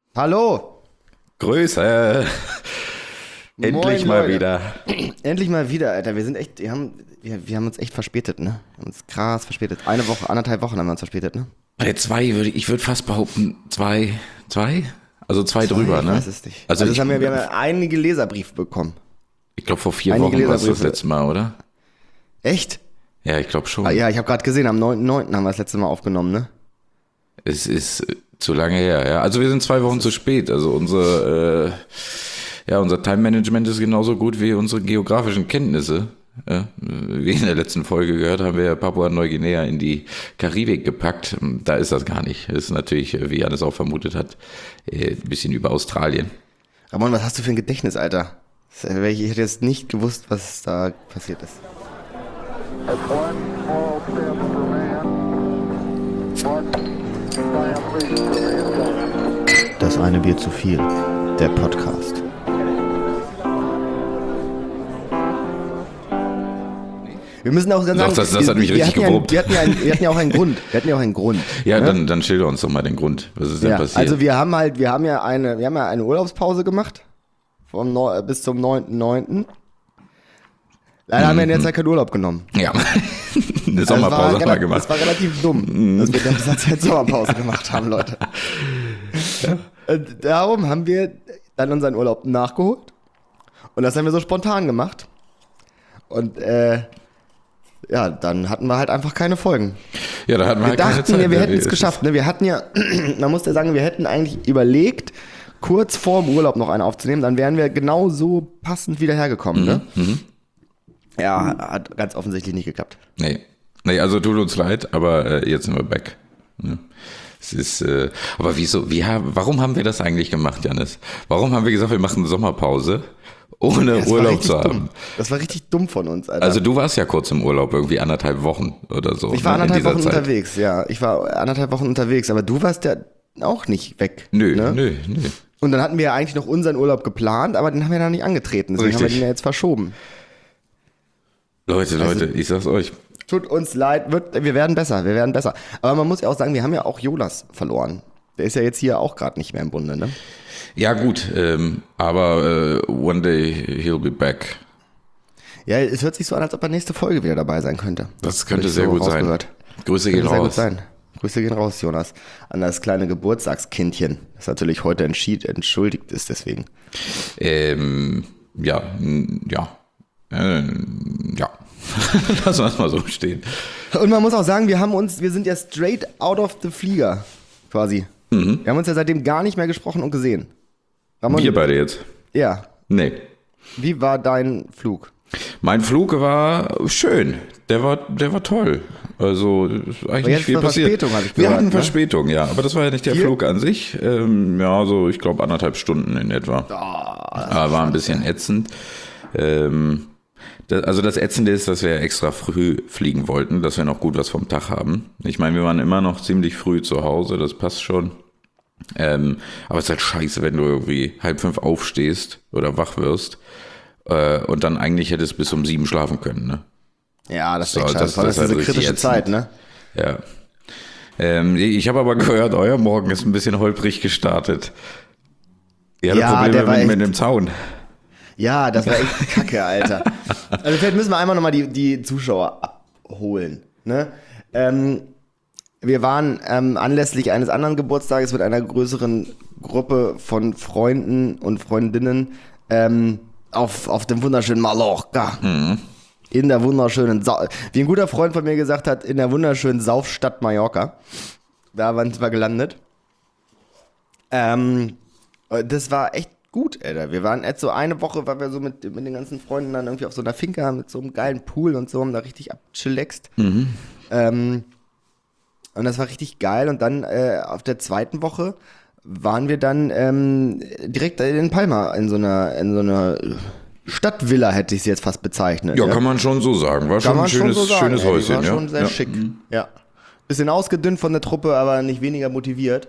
Hallo! Grüße! Endlich Moin, mal Leute. wieder. Endlich mal wieder, Alter. Wir sind echt, wir haben uns echt verspätet, ne? Wir haben uns krass verspätet. Eine Woche, 1,5 Wochen haben wir uns verspätet, ne? Bei ich würde fast behaupten, zwei? Also zwei drüber, Ich ne? weiß es nicht. Also wir haben ja einige Leserbriefe bekommen. ich glaube vor 4 einige Wochen war es das Leserbriefe. letzte Mal, oder? Echt? Ja, ich glaube schon. Ah, ja, ich habe gerade gesehen, am 9.9. haben wir das letzte Mal aufgenommen, ne? Es ist zu lange her, ja. Also wir sind 2 Wochen zu spät. Also unser Time-Management ist genauso gut wie unsere geografischen Kenntnisse. Ja, wie in der letzten Folge gehört, haben wir Papua-Neuguinea in die Karibik gepackt. Da ist das gar nicht. Das ist natürlich, wie Janis auch vermutet hat, ein bisschen über Australien. Ramon, was hast du für ein Gedächtnis, Alter? Ich hätte jetzt nicht gewusst, was da passiert ist. Das eine Bier zu viel. Der Podcast. Wir müssen auch sagen, Doch, das hat mich richtig gewurmt. Wir hatten ja auch einen Grund. Ja, ne? dann schilder uns doch mal den Grund. Was ist denn passiert? Also wir haben ja eine Urlaubspause gemacht bis zum 9.9. Leider haben wir in der Zeit keinen Urlaub genommen. Ja, eine Sommerpause haben wir gemacht. Das war relativ dumm, dass wir in dieser Zeit Sommerpause gemacht haben, Leute. Und darum haben wir dann unseren Urlaub nachgeholt. Und das haben wir so spontan gemacht. Und dann hatten wir halt einfach keine Folgen. Ja, da hatten wir halt Wir keine dachten, Zeit. wir hätten es geschafft. Ne? Wir hatten ja, man muss ja sagen, wir hätten eigentlich überlegt, kurz vor dem Urlaub noch einen aufzunehmen. Dann wären wir genau so passend wieder hergekommen. Ne? Ja, hat ganz offensichtlich nicht geklappt. Nee, also tut uns leid, aber jetzt sind wir back. Ja. Es ist, aber warum haben wir das eigentlich gemacht, Janis? Warum haben wir gesagt, wir machen Sommerpause, ohne Urlaub zu haben? Dumm. Das war richtig dumm von uns, Alter. Also du warst ja kurz im Urlaub, irgendwie 1,5 Wochen oder so. Ich war in 1,5 dieser Wochen Zeit. unterwegs, ja. Ich war 1,5 Wochen unterwegs, aber du warst ja auch nicht weg. Nö. Und dann hatten wir ja eigentlich noch unseren Urlaub geplant, aber den haben wir dann nicht angetreten. Deswegen haben wir den ja jetzt verschoben. Leute, ich sag's euch. Tut uns leid, wir werden besser. Aber man muss ja auch sagen, wir haben ja auch Jonas verloren. Der ist ja jetzt hier auch gerade nicht mehr im Bunde, ne? Ja gut, aber one day he'll be back. Ja, es hört sich so an, als ob er nächste Folge wieder dabei sein könnte. Das könnte sehr gut sein. Grüße gehen raus. Grüße gehen raus, Jonas. An das kleine Geburtstagskindchen, das natürlich heute entschuldigt ist deswegen. Ja. Lass uns mal so stehen. Und man muss auch sagen, wir sind ja straight out of the Flieger, quasi. Wir haben uns ja seitdem gar nicht mehr gesprochen und gesehen. Ramon, Wir beide jetzt? Ja. Nee. Wie war dein Flug? Mein Flug war schön. Der war toll. Also ist eigentlich nicht viel passiert. Verspätung, hab ich Wir gehört, hatten ne? Verspätung, ja. Aber das war ja nicht der Flug an sich. So ich glaube 1,5 Stunden in etwa. Aber war ein bisschen ätzend. Das Ätzende ist, dass wir extra früh fliegen wollten, dass wir noch gut was vom Tag haben. Ich meine, wir waren immer noch ziemlich früh zu Hause, das passt schon. Aber es ist halt scheiße, wenn du irgendwie 4:30 aufstehst oder wach wirst und dann eigentlich hättest bis um 7 schlafen können, ne? Ja, das ist echt das scheiße. Das ist halt diese richtig kritische Zeit, ätzend. ne? Ja. Ich habe aber gehört, euer Morgen ist ein bisschen holprig gestartet. Ihr hattet Ja, der war Probleme echt- mit dem Zaun. Ja, das war echt kacke, Alter. Also vielleicht müssen wir einmal nochmal die Zuschauer abholen. Ne? Wir waren anlässlich eines anderen Geburtstages mit einer größeren Gruppe von Freunden und Freundinnen auf dem wunderschönen Mallorca. In der wunderschönen, wie ein guter Freund von mir gesagt hat, in der wunderschönen Saufstadt Mallorca. Da sind wir gelandet. Das war echt gut, Alter. Wir waren jetzt so eine Woche, weil wir so mit den ganzen Freunden dann irgendwie auf so einer Finca mit so einem geilen Pool und so, haben da richtig abchillaxt. Und das war richtig geil. Und dann auf der zweiten Woche waren wir dann direkt in Palma in so einer Stadtvilla, hätte ich es jetzt fast bezeichnet. Ja, kann man schon so sagen. War schon ein schönes Häuschen, war ja. schon sehr schick. Ja. Bisschen ausgedünnt von der Truppe, aber nicht weniger motiviert.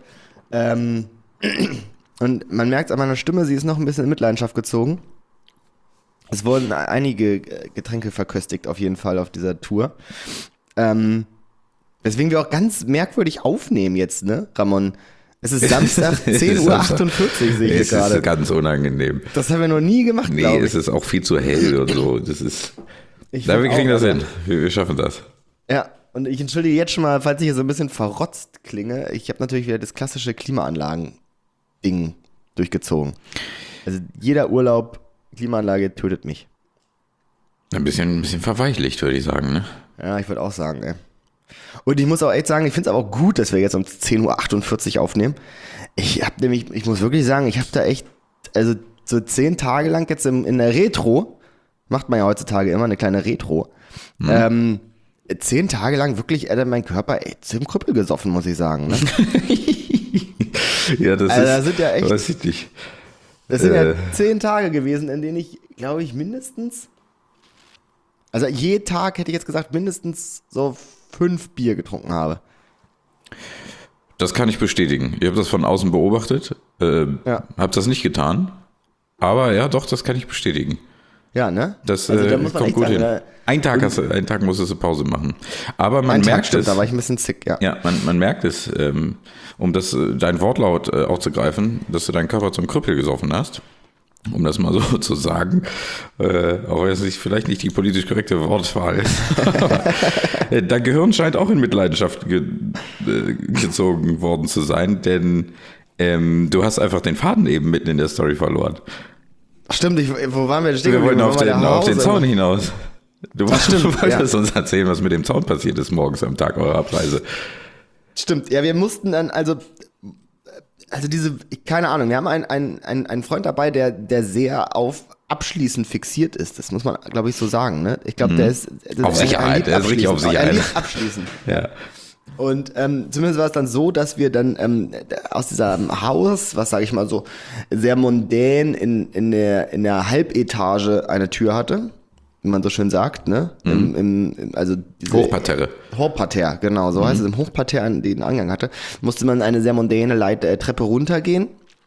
Und man merkt es an meiner Stimme, sie ist noch ein bisschen in Mitleidenschaft gezogen. Es wurden einige Getränke verköstigt auf jeden Fall auf dieser Tour. Weswegen wir auch ganz merkwürdig aufnehmen jetzt, ne, Ramon? Es ist Samstag, 10:48 Uhr sehe ich Es gerade. ist ganz unangenehm. Das haben wir noch nie gemacht, Nee, glaube es ich. ist auch viel zu hell und so. Das ist. Ich Na, wir find kriegen auch, das Alter. hin. Wir schaffen das. Ja, und ich entschuldige jetzt schon mal, falls ich hier so ein bisschen verrotzt klinge. Ich habe natürlich wieder das klassische Klimaanlagen-Ding durchgezogen. Also jeder Urlaub, Klimaanlage tötet mich. Ein bisschen verweichlicht, würde ich sagen, ne? Ja, ich würde auch sagen, ey. Und ich muss auch echt sagen, ich finde es aber auch gut, dass wir jetzt um 10:48 Uhr aufnehmen. Ich muss wirklich sagen, ich habe da echt, also so 10 Tage lang jetzt in der Retro, macht man ja heutzutage immer eine kleine Retro, 10 Tage lang wirklich, Alter, mein Körper echt zum Krüppel gesoffen, muss ich sagen. Ne? Ja, das Also, ist. da sind ja echt- Weiß ich nicht. Das sind ja 10 Tage gewesen, in denen ich, glaube ich, mindestens, also je Tag hätte ich jetzt gesagt, mindestens so 5 Bier getrunken habe. Das kann ich bestätigen. Ich habe das von außen beobachtet. Ja. Habe das nicht getan. Aber ja, doch, das kann ich bestätigen. Ja, ne? Das Also da muss man kommt echt gut sagen, hin. da- Einen Tag musstest du Pause machen. Aber man Ein Tag merkt stimmt, es. da war ich ein bisschen sick, ja. Ja, man merkt es, um dein Wortlaut aufzugreifen, dass du deinen Körper zum Krüppel gesoffen hast, um das mal so zu sagen, auch wenn es vielleicht nicht die politisch korrekte Wortwahl ist. Aber, dein Gehirn scheint auch in Mitleidenschaft gezogen worden zu sein, denn du hast einfach den Faden eben mitten in der Story verloren. Stimmt, wo waren wir? Wir wollten auf den Zaun hinaus. Du stimmt, wolltest uns erzählen, was mit dem Zaun passiert ist morgens am Tag eurer Abreise. Stimmt, ja, wir mussten dann, also keine Ahnung, wir haben einen Freund dabei, der sehr auf Abschließen fixiert ist. Das muss man, glaube ich, so sagen, ne? Ich glaube, der ist Auf Sicherheit, der ist richtig auf Sicherheit. Er liebt Abschließen. Ja. Und zumindest war es dann so, dass wir dann aus diesem Haus, was sage ich mal so, sehr mondän in der Halbetage eine Tür hatte, wie man so schön sagt, ne? Also diese Hochparterre. Hochparterre, genau, so heißt es, im Hochparterre den Eingang hatte, musste man eine sehr mondäne Treppe runtergehen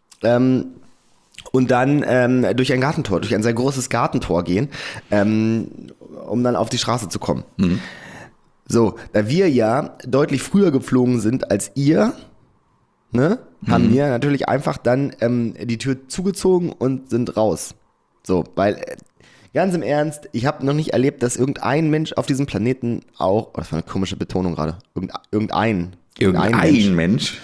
und dann durch ein Gartentor, durch ein sehr großes Gartentor gehen, um dann auf die Straße zu kommen. So, da wir ja deutlich früher geflogen sind als ihr, ne, haben wir natürlich einfach dann die Tür zugezogen und sind raus. So, weil, ganz im Ernst, ich habe noch nicht erlebt, dass irgendein Mensch auf diesem Planeten auch, oh, das war eine komische Betonung gerade, irgendein Mensch,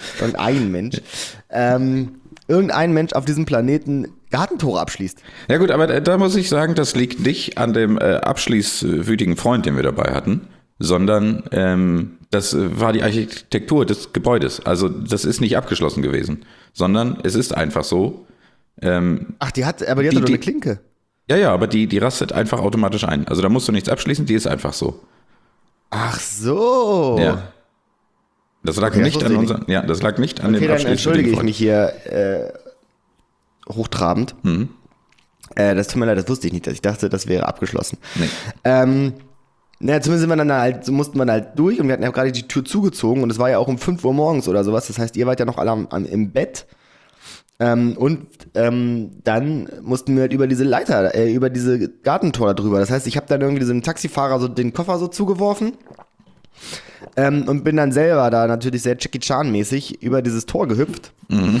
irgendein Mensch auf diesem Planeten Gartentore abschließt. Ja gut, aber da muss ich sagen, das liegt nicht an dem abschließwütigen Freund, den wir dabei hatten, sondern das war die Architektur des Gebäudes. Also das ist nicht abgeschlossen gewesen, sondern es ist einfach so. Ach, die hat doch eine Klinke. Ja, aber die rastet einfach automatisch ein. Also da musst du nichts abschließen, die ist einfach so. Ach so. Ja. Das lag Okay, das nicht wusste an ich unseren, ja, das lag nicht an Okay, dem dann abschließenden entschuldige ich Freund. mich hier hochtrabend. Das tut mir leid, das wusste ich nicht. Ich dachte, das wäre abgeschlossen. Nee. Zumindest sind wir dann halt, so mussten wir halt durch und wir hatten ja gerade die Tür zugezogen und es war ja auch um 5 Uhr morgens oder sowas. Das heißt, ihr wart ja noch alle im Bett. Dann mussten wir halt über diese Leiter, über diese Gartentor da drüber. Das heißt, ich habe dann irgendwie diesem Taxifahrer so den Koffer so zugeworfen und bin dann selber da natürlich sehr Jackie Chan-mäßig über dieses Tor gehüpft,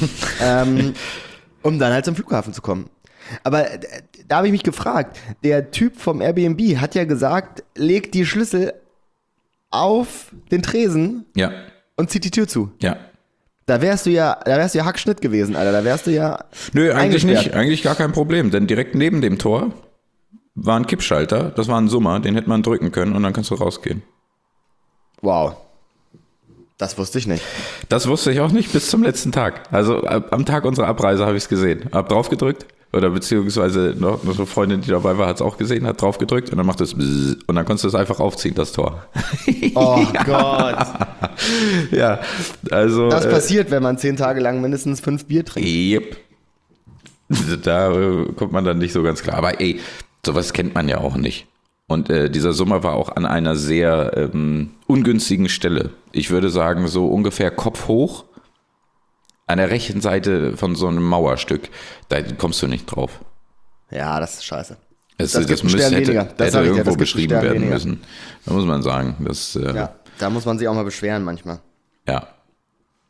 um dann halt zum Flughafen zu kommen. Aber da habe ich mich gefragt, der Typ vom Airbnb hat ja gesagt, leg die Schlüssel auf den Tresen Ja, und zieht die Tür zu. ja. Da wärst du ja Hackschnitt gewesen, Alter. Da wärst du ja Nö, eigentlich eingesperrt. nicht. Eigentlich gar kein Problem, denn direkt neben dem Tor war ein Kippschalter, das war ein Summer, den hätte man drücken können und dann kannst du rausgehen. Wow. Das wusste ich nicht. Das wusste ich auch nicht bis zum letzten Tag. Also am Tag unserer Abreise habe ich es gesehen. Hab drauf gedrückt oder beziehungsweise noch eine Freundin, die dabei war, hat es auch gesehen, hat drauf gedrückt und dann macht es bzzz, und dann konntest du es einfach aufziehen, das Tor. Oh Gott. Ja, also. Das passiert, wenn man 10 Tage lang mindestens 5 Bier trinkt. Yep. Da kommt man dann nicht so ganz klar. Aber ey, sowas kennt man ja auch nicht. Und dieser Sommer war auch an einer sehr ungünstigen Stelle. Ich würde sagen, so ungefähr Kopf hoch an der rechten Seite von so einem Mauerstück. Da kommst du nicht drauf. Ja, das ist scheiße. Das gibt einen Stern weniger. Das hätte sag ich dir, irgendwo das gibt einen beschrieben Stern werden weniger. müssen. Da muss man sagen, das Ja, da muss man sich auch mal beschweren manchmal. ja.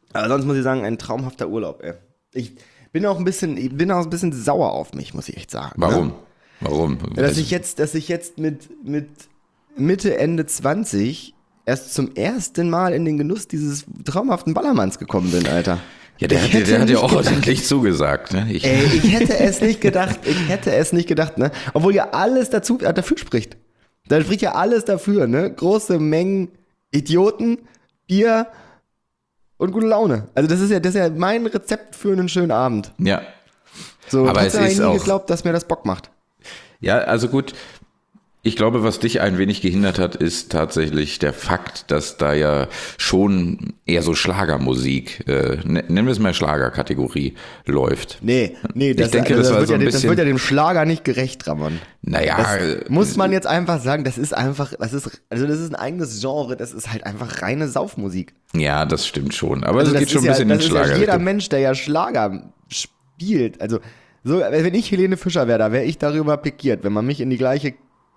Aber sonst muss ich sagen, ein traumhafter Urlaub, ey. Ich bin auch ein bisschen sauer auf mich, muss ich echt sagen. Warum? Ne? Warum? Dass ich jetzt mit Mitte, Ende 20 erst zum ersten Mal in den Genuss dieses traumhaften Ballermanns gekommen bin, Alter. Ja, der hat ja auch ordentlich zugesagt. Ne? Ich hätte es nicht gedacht, ne? Obwohl ja alles dafür spricht. Da spricht ja alles dafür, ne? Große Mengen Idioten, Bier und gute Laune. Also das ist ja mein Rezept für einen schönen Abend. Ja. So, aber es ist nie auch geglaubt, dass mir das Bock macht. Ja, also gut. Ich glaube, was dich ein wenig gehindert hat, ist tatsächlich der Fakt, dass da ja schon eher so Schlagermusik, nennen wir es mal Schlagerkategorie, läuft. Nee, das wird ja dem Schlager nicht gerecht, Ramon. Naja. Das muss man jetzt einfach sagen, das ist ein eigenes Genre, das ist halt einfach reine Saufmusik. Ja, das stimmt schon. Aber Also es geht schon ein bisschen in den Schlager. Ja jeder Mensch, der ja Schlager spielt, also so, wenn ich Helene Fischer wäre, da wäre ich darüber pikiert, wenn man mich in die gleiche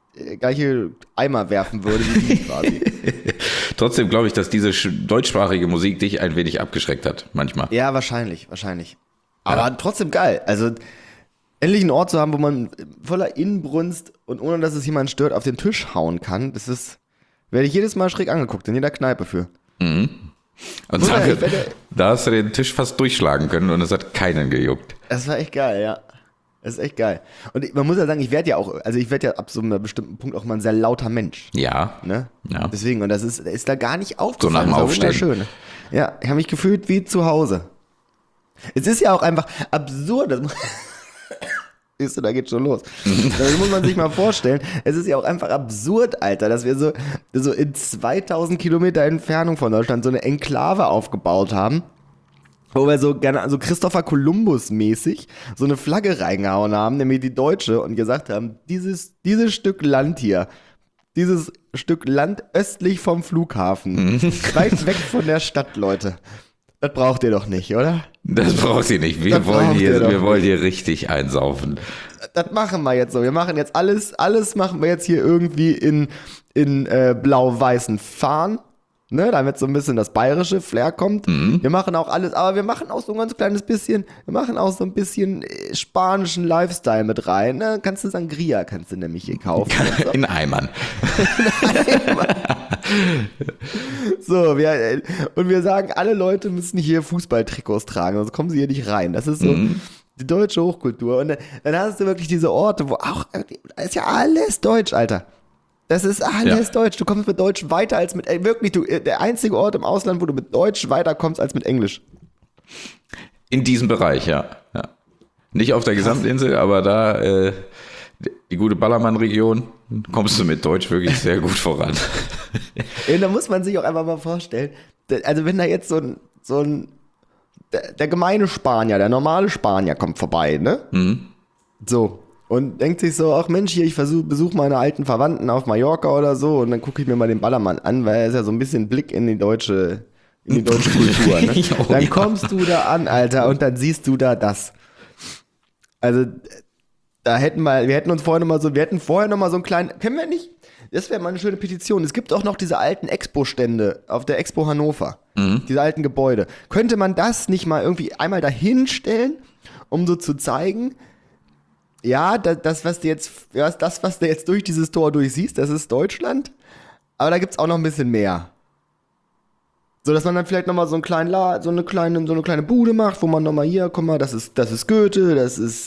Eimer werfen würde wie die quasi. Trotzdem glaube ich, dass diese deutschsprachige Musik dich ein wenig abgeschreckt hat, manchmal. Ja, wahrscheinlich. Aber trotzdem geil. Also endlich einen Ort zu haben, wo man voller Inbrunst und ohne dass es jemand stört, auf den Tisch hauen kann, werde ich jedes Mal schräg angeguckt, in jeder Kneipe für. Mhm. Und da hast du den Tisch fast durchschlagen können und es hat keinen gejuckt. Das war echt geil, ja. Das ist echt geil. Und man muss ja sagen, ich werde ja ab so einem bestimmten Punkt auch mal ein sehr lauter Mensch. Ja. Ne? Ja. Deswegen, und das ist da gar nicht aufgefallen. So nach dem Aufstehen. Wunderschön. Ja, ich habe mich gefühlt wie zu Hause. Es ist ja auch einfach absurd. Siehst du, da geht schon los. Das muss man sich mal vorstellen. Es ist ja auch einfach absurd, Alter, dass wir so in 2000 Kilometer Entfernung von Deutschland so eine Enklave aufgebaut haben. Wo wir so gerne, also Christopher Columbus mäßig, so eine Flagge reingehauen haben, nämlich die deutsche, und gesagt haben, dieses Stück Land hier, dieses Stück Land östlich vom Flughafen, weit weg von der Stadt, Leute. Das braucht ihr doch nicht, oder? Das braucht ihr nicht. Wir wollen hier richtig einsaufen. Das machen wir jetzt so. Wir machen jetzt alles machen wir jetzt hier irgendwie in blau-weißen Fahnen. Ne, damit so ein bisschen das bayerische Flair kommt. Mhm. Wir machen auch alles, aber wir machen auch so ein ganz kleines bisschen, spanischen Lifestyle mit rein. Ne? Kannst du Sangria, nämlich hier kaufen. In Eimern. So, wir sagen, alle Leute müssen hier Fußballtrikots tragen, sonst kommen sie hier nicht rein. Das ist so die deutsche Hochkultur. Und dann hast du wirklich diese Orte, wo auch, da ist ja alles deutsch, Alter. Das ist alles Deutsch. Du kommst mit Deutsch weiter als mit, der einzige Ort im Ausland, wo du mit Deutsch weiterkommst als mit Englisch. In diesem Bereich, ja. Nicht auf der Gesamtinsel, aber da, die gute Ballermann-Region, kommst du mit Deutsch wirklich sehr gut voran. Ja, da muss man sich auch einfach mal vorstellen, also wenn da jetzt so ein der gemeine Spanier, der normale Spanier kommt vorbei, ne? Mhm. So. Und denkt sich so, ach Mensch, hier, ich besuche meine alten Verwandten auf Mallorca oder so, und dann gucke ich mir mal den Ballermann an, weil er ist ja so ein bisschen Blick in die deutsche Kultur. Ne? Dann kommst du da an, Alter, und dann siehst du da das. Also, wir hätten vorher noch mal so einen kleinen, kennen wir nicht? Das wäre mal eine schöne Petition. Es gibt auch noch diese alten Expo-Stände auf der Expo Hannover. Mhm. Diese alten Gebäude. Könnte man das nicht mal irgendwie einmal dahin stellen, um so zu zeigen, ja, das, was du jetzt durch dieses Tor durchsiehst, das ist Deutschland, aber da gibt's auch noch ein bisschen mehr. So, dass man dann vielleicht nochmal so eine kleine Bude macht, wo man nochmal hier, guck mal, das ist Goethe, das ist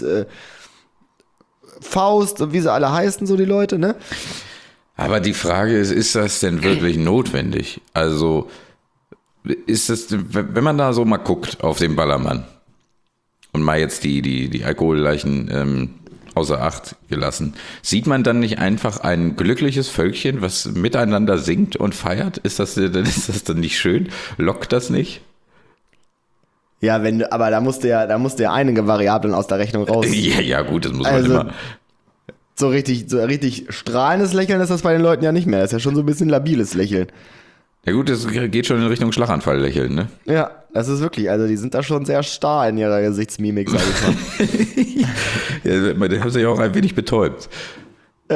Faust und wie sie alle heißen, so die Leute, ne? Aber die Frage ist das denn wirklich notwendig? Also, ist das, wenn man da so mal guckt auf den Ballermann und mal jetzt die Alkoholleichen außer Acht gelassen, sieht man dann nicht einfach ein glückliches Völkchen, was miteinander singt und feiert? Ist das dann nicht schön? Lockt das nicht? Ja, aber da musst du ja einige Variablen aus der Rechnung raus. Ja, gut, das muss man immer. So richtig strahlendes Lächeln ist das bei den Leuten ja nicht mehr. Das ist ja schon so ein bisschen labiles Lächeln. Ja gut, das geht schon in Richtung Schlaganfall lächeln, ne? Ja, das ist wirklich, also die sind da schon sehr starr in ihrer Gesichtsmimik, sag ich mal. Ja, die haben sich auch ein wenig betäubt. Ja,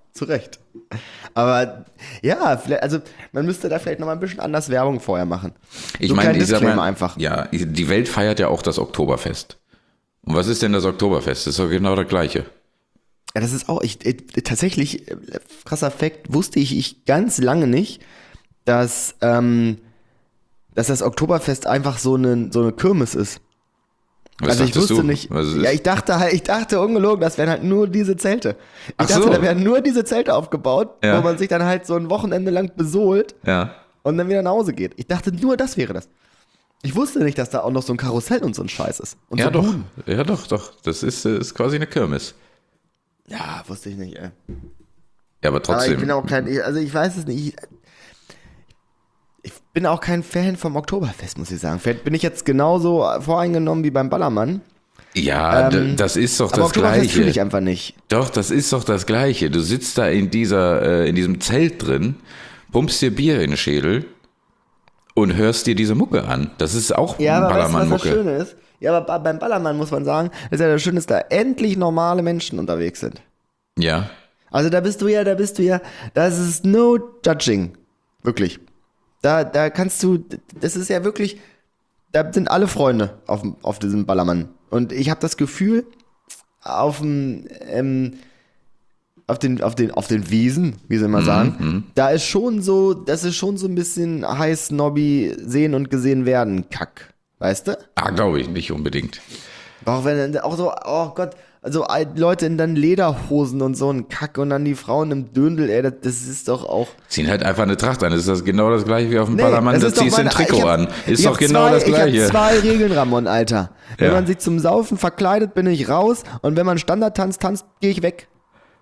zu Recht. Aber ja, vielleicht, also man müsste da vielleicht noch mal ein bisschen anders Werbung vorher machen. Ich So meine, kleinen ich sag Disclaimer mal, einfach. ja, die Welt feiert ja auch das Oktoberfest. Und was ist denn das Oktoberfest? Das ist doch genau das Gleiche. Ja, das ist auch, tatsächlich, krasser Fakt, wusste ich ganz lange nicht, dass das Oktoberfest einfach so eine Kirmes ist. Was Also ich dachtest wusste du? nicht, Was ist? ja, ich dachte ungelogen, das wären halt nur diese Zelte. Ich Ach dachte, so. da werden nur diese Zelte aufgebaut, Ja. wo man sich dann halt so ein Wochenende lang besohlt Ja. und dann wieder nach Hause geht. Ich dachte, nur das wäre das. Ich wusste nicht, dass da auch noch so ein Karussell und so ein Scheiß ist. Und Ja, so doch. Buden. Ja, doch. Das ist quasi eine Kirmes. Ja, wusste ich nicht, ey. Ja, aber Aber trotzdem. ich bin auch kein, also ich weiß es nicht. Ich bin auch kein Fan vom Oktoberfest, muss ich sagen. Vielleicht bin ich jetzt genauso voreingenommen wie beim Ballermann. Ja, das ist doch Aber das Oktoberfest fühle ich Gleiche. einfach nicht. Doch, das ist doch das Gleiche. Du sitzt da in diesem Zelt drin, pumpst dir Bier in den Schädel und hörst dir diese Mucke an. Das ist auch Ja, aber weißt du, was das Ballermann-Mucke. Schöne ist? Ja, aber beim Ballermann muss man sagen, ist ja das Schöne, dass da endlich normale Menschen unterwegs sind. Ja. Also da bist du ja, das ist no judging. Wirklich. Da kannst du, das ist ja wirklich, da sind alle Freunde auf diesem Ballermann. Und ich habe das Gefühl, auf den Wiesen, wie soll man sagen, da ist schon so, das ist schon so ein bisschen heiß Nobby sehen und gesehen werden Kack. Weißt du? Ah, glaube ich nicht unbedingt. Auch wenn, auch so, oh Gott, also Leute in dann Lederhosen und so ein Kack und dann die Frauen im Döndel, ey, das ist doch auch. Ziehen halt einfach eine Tracht an. Das ist das genau das Gleiche wie auf dem Nee, Ballermann. das Da ist doch ziehst du ein meine- Trikot ich hab- an. Ist ich doch hab genau zwei, das Ich Gleiche. habe 2 Regeln, Ramon, Alter. Wenn Ja. man sich zum Saufen verkleidet, bin ich raus und wenn man Standardtanz tanzt, gehe ich weg.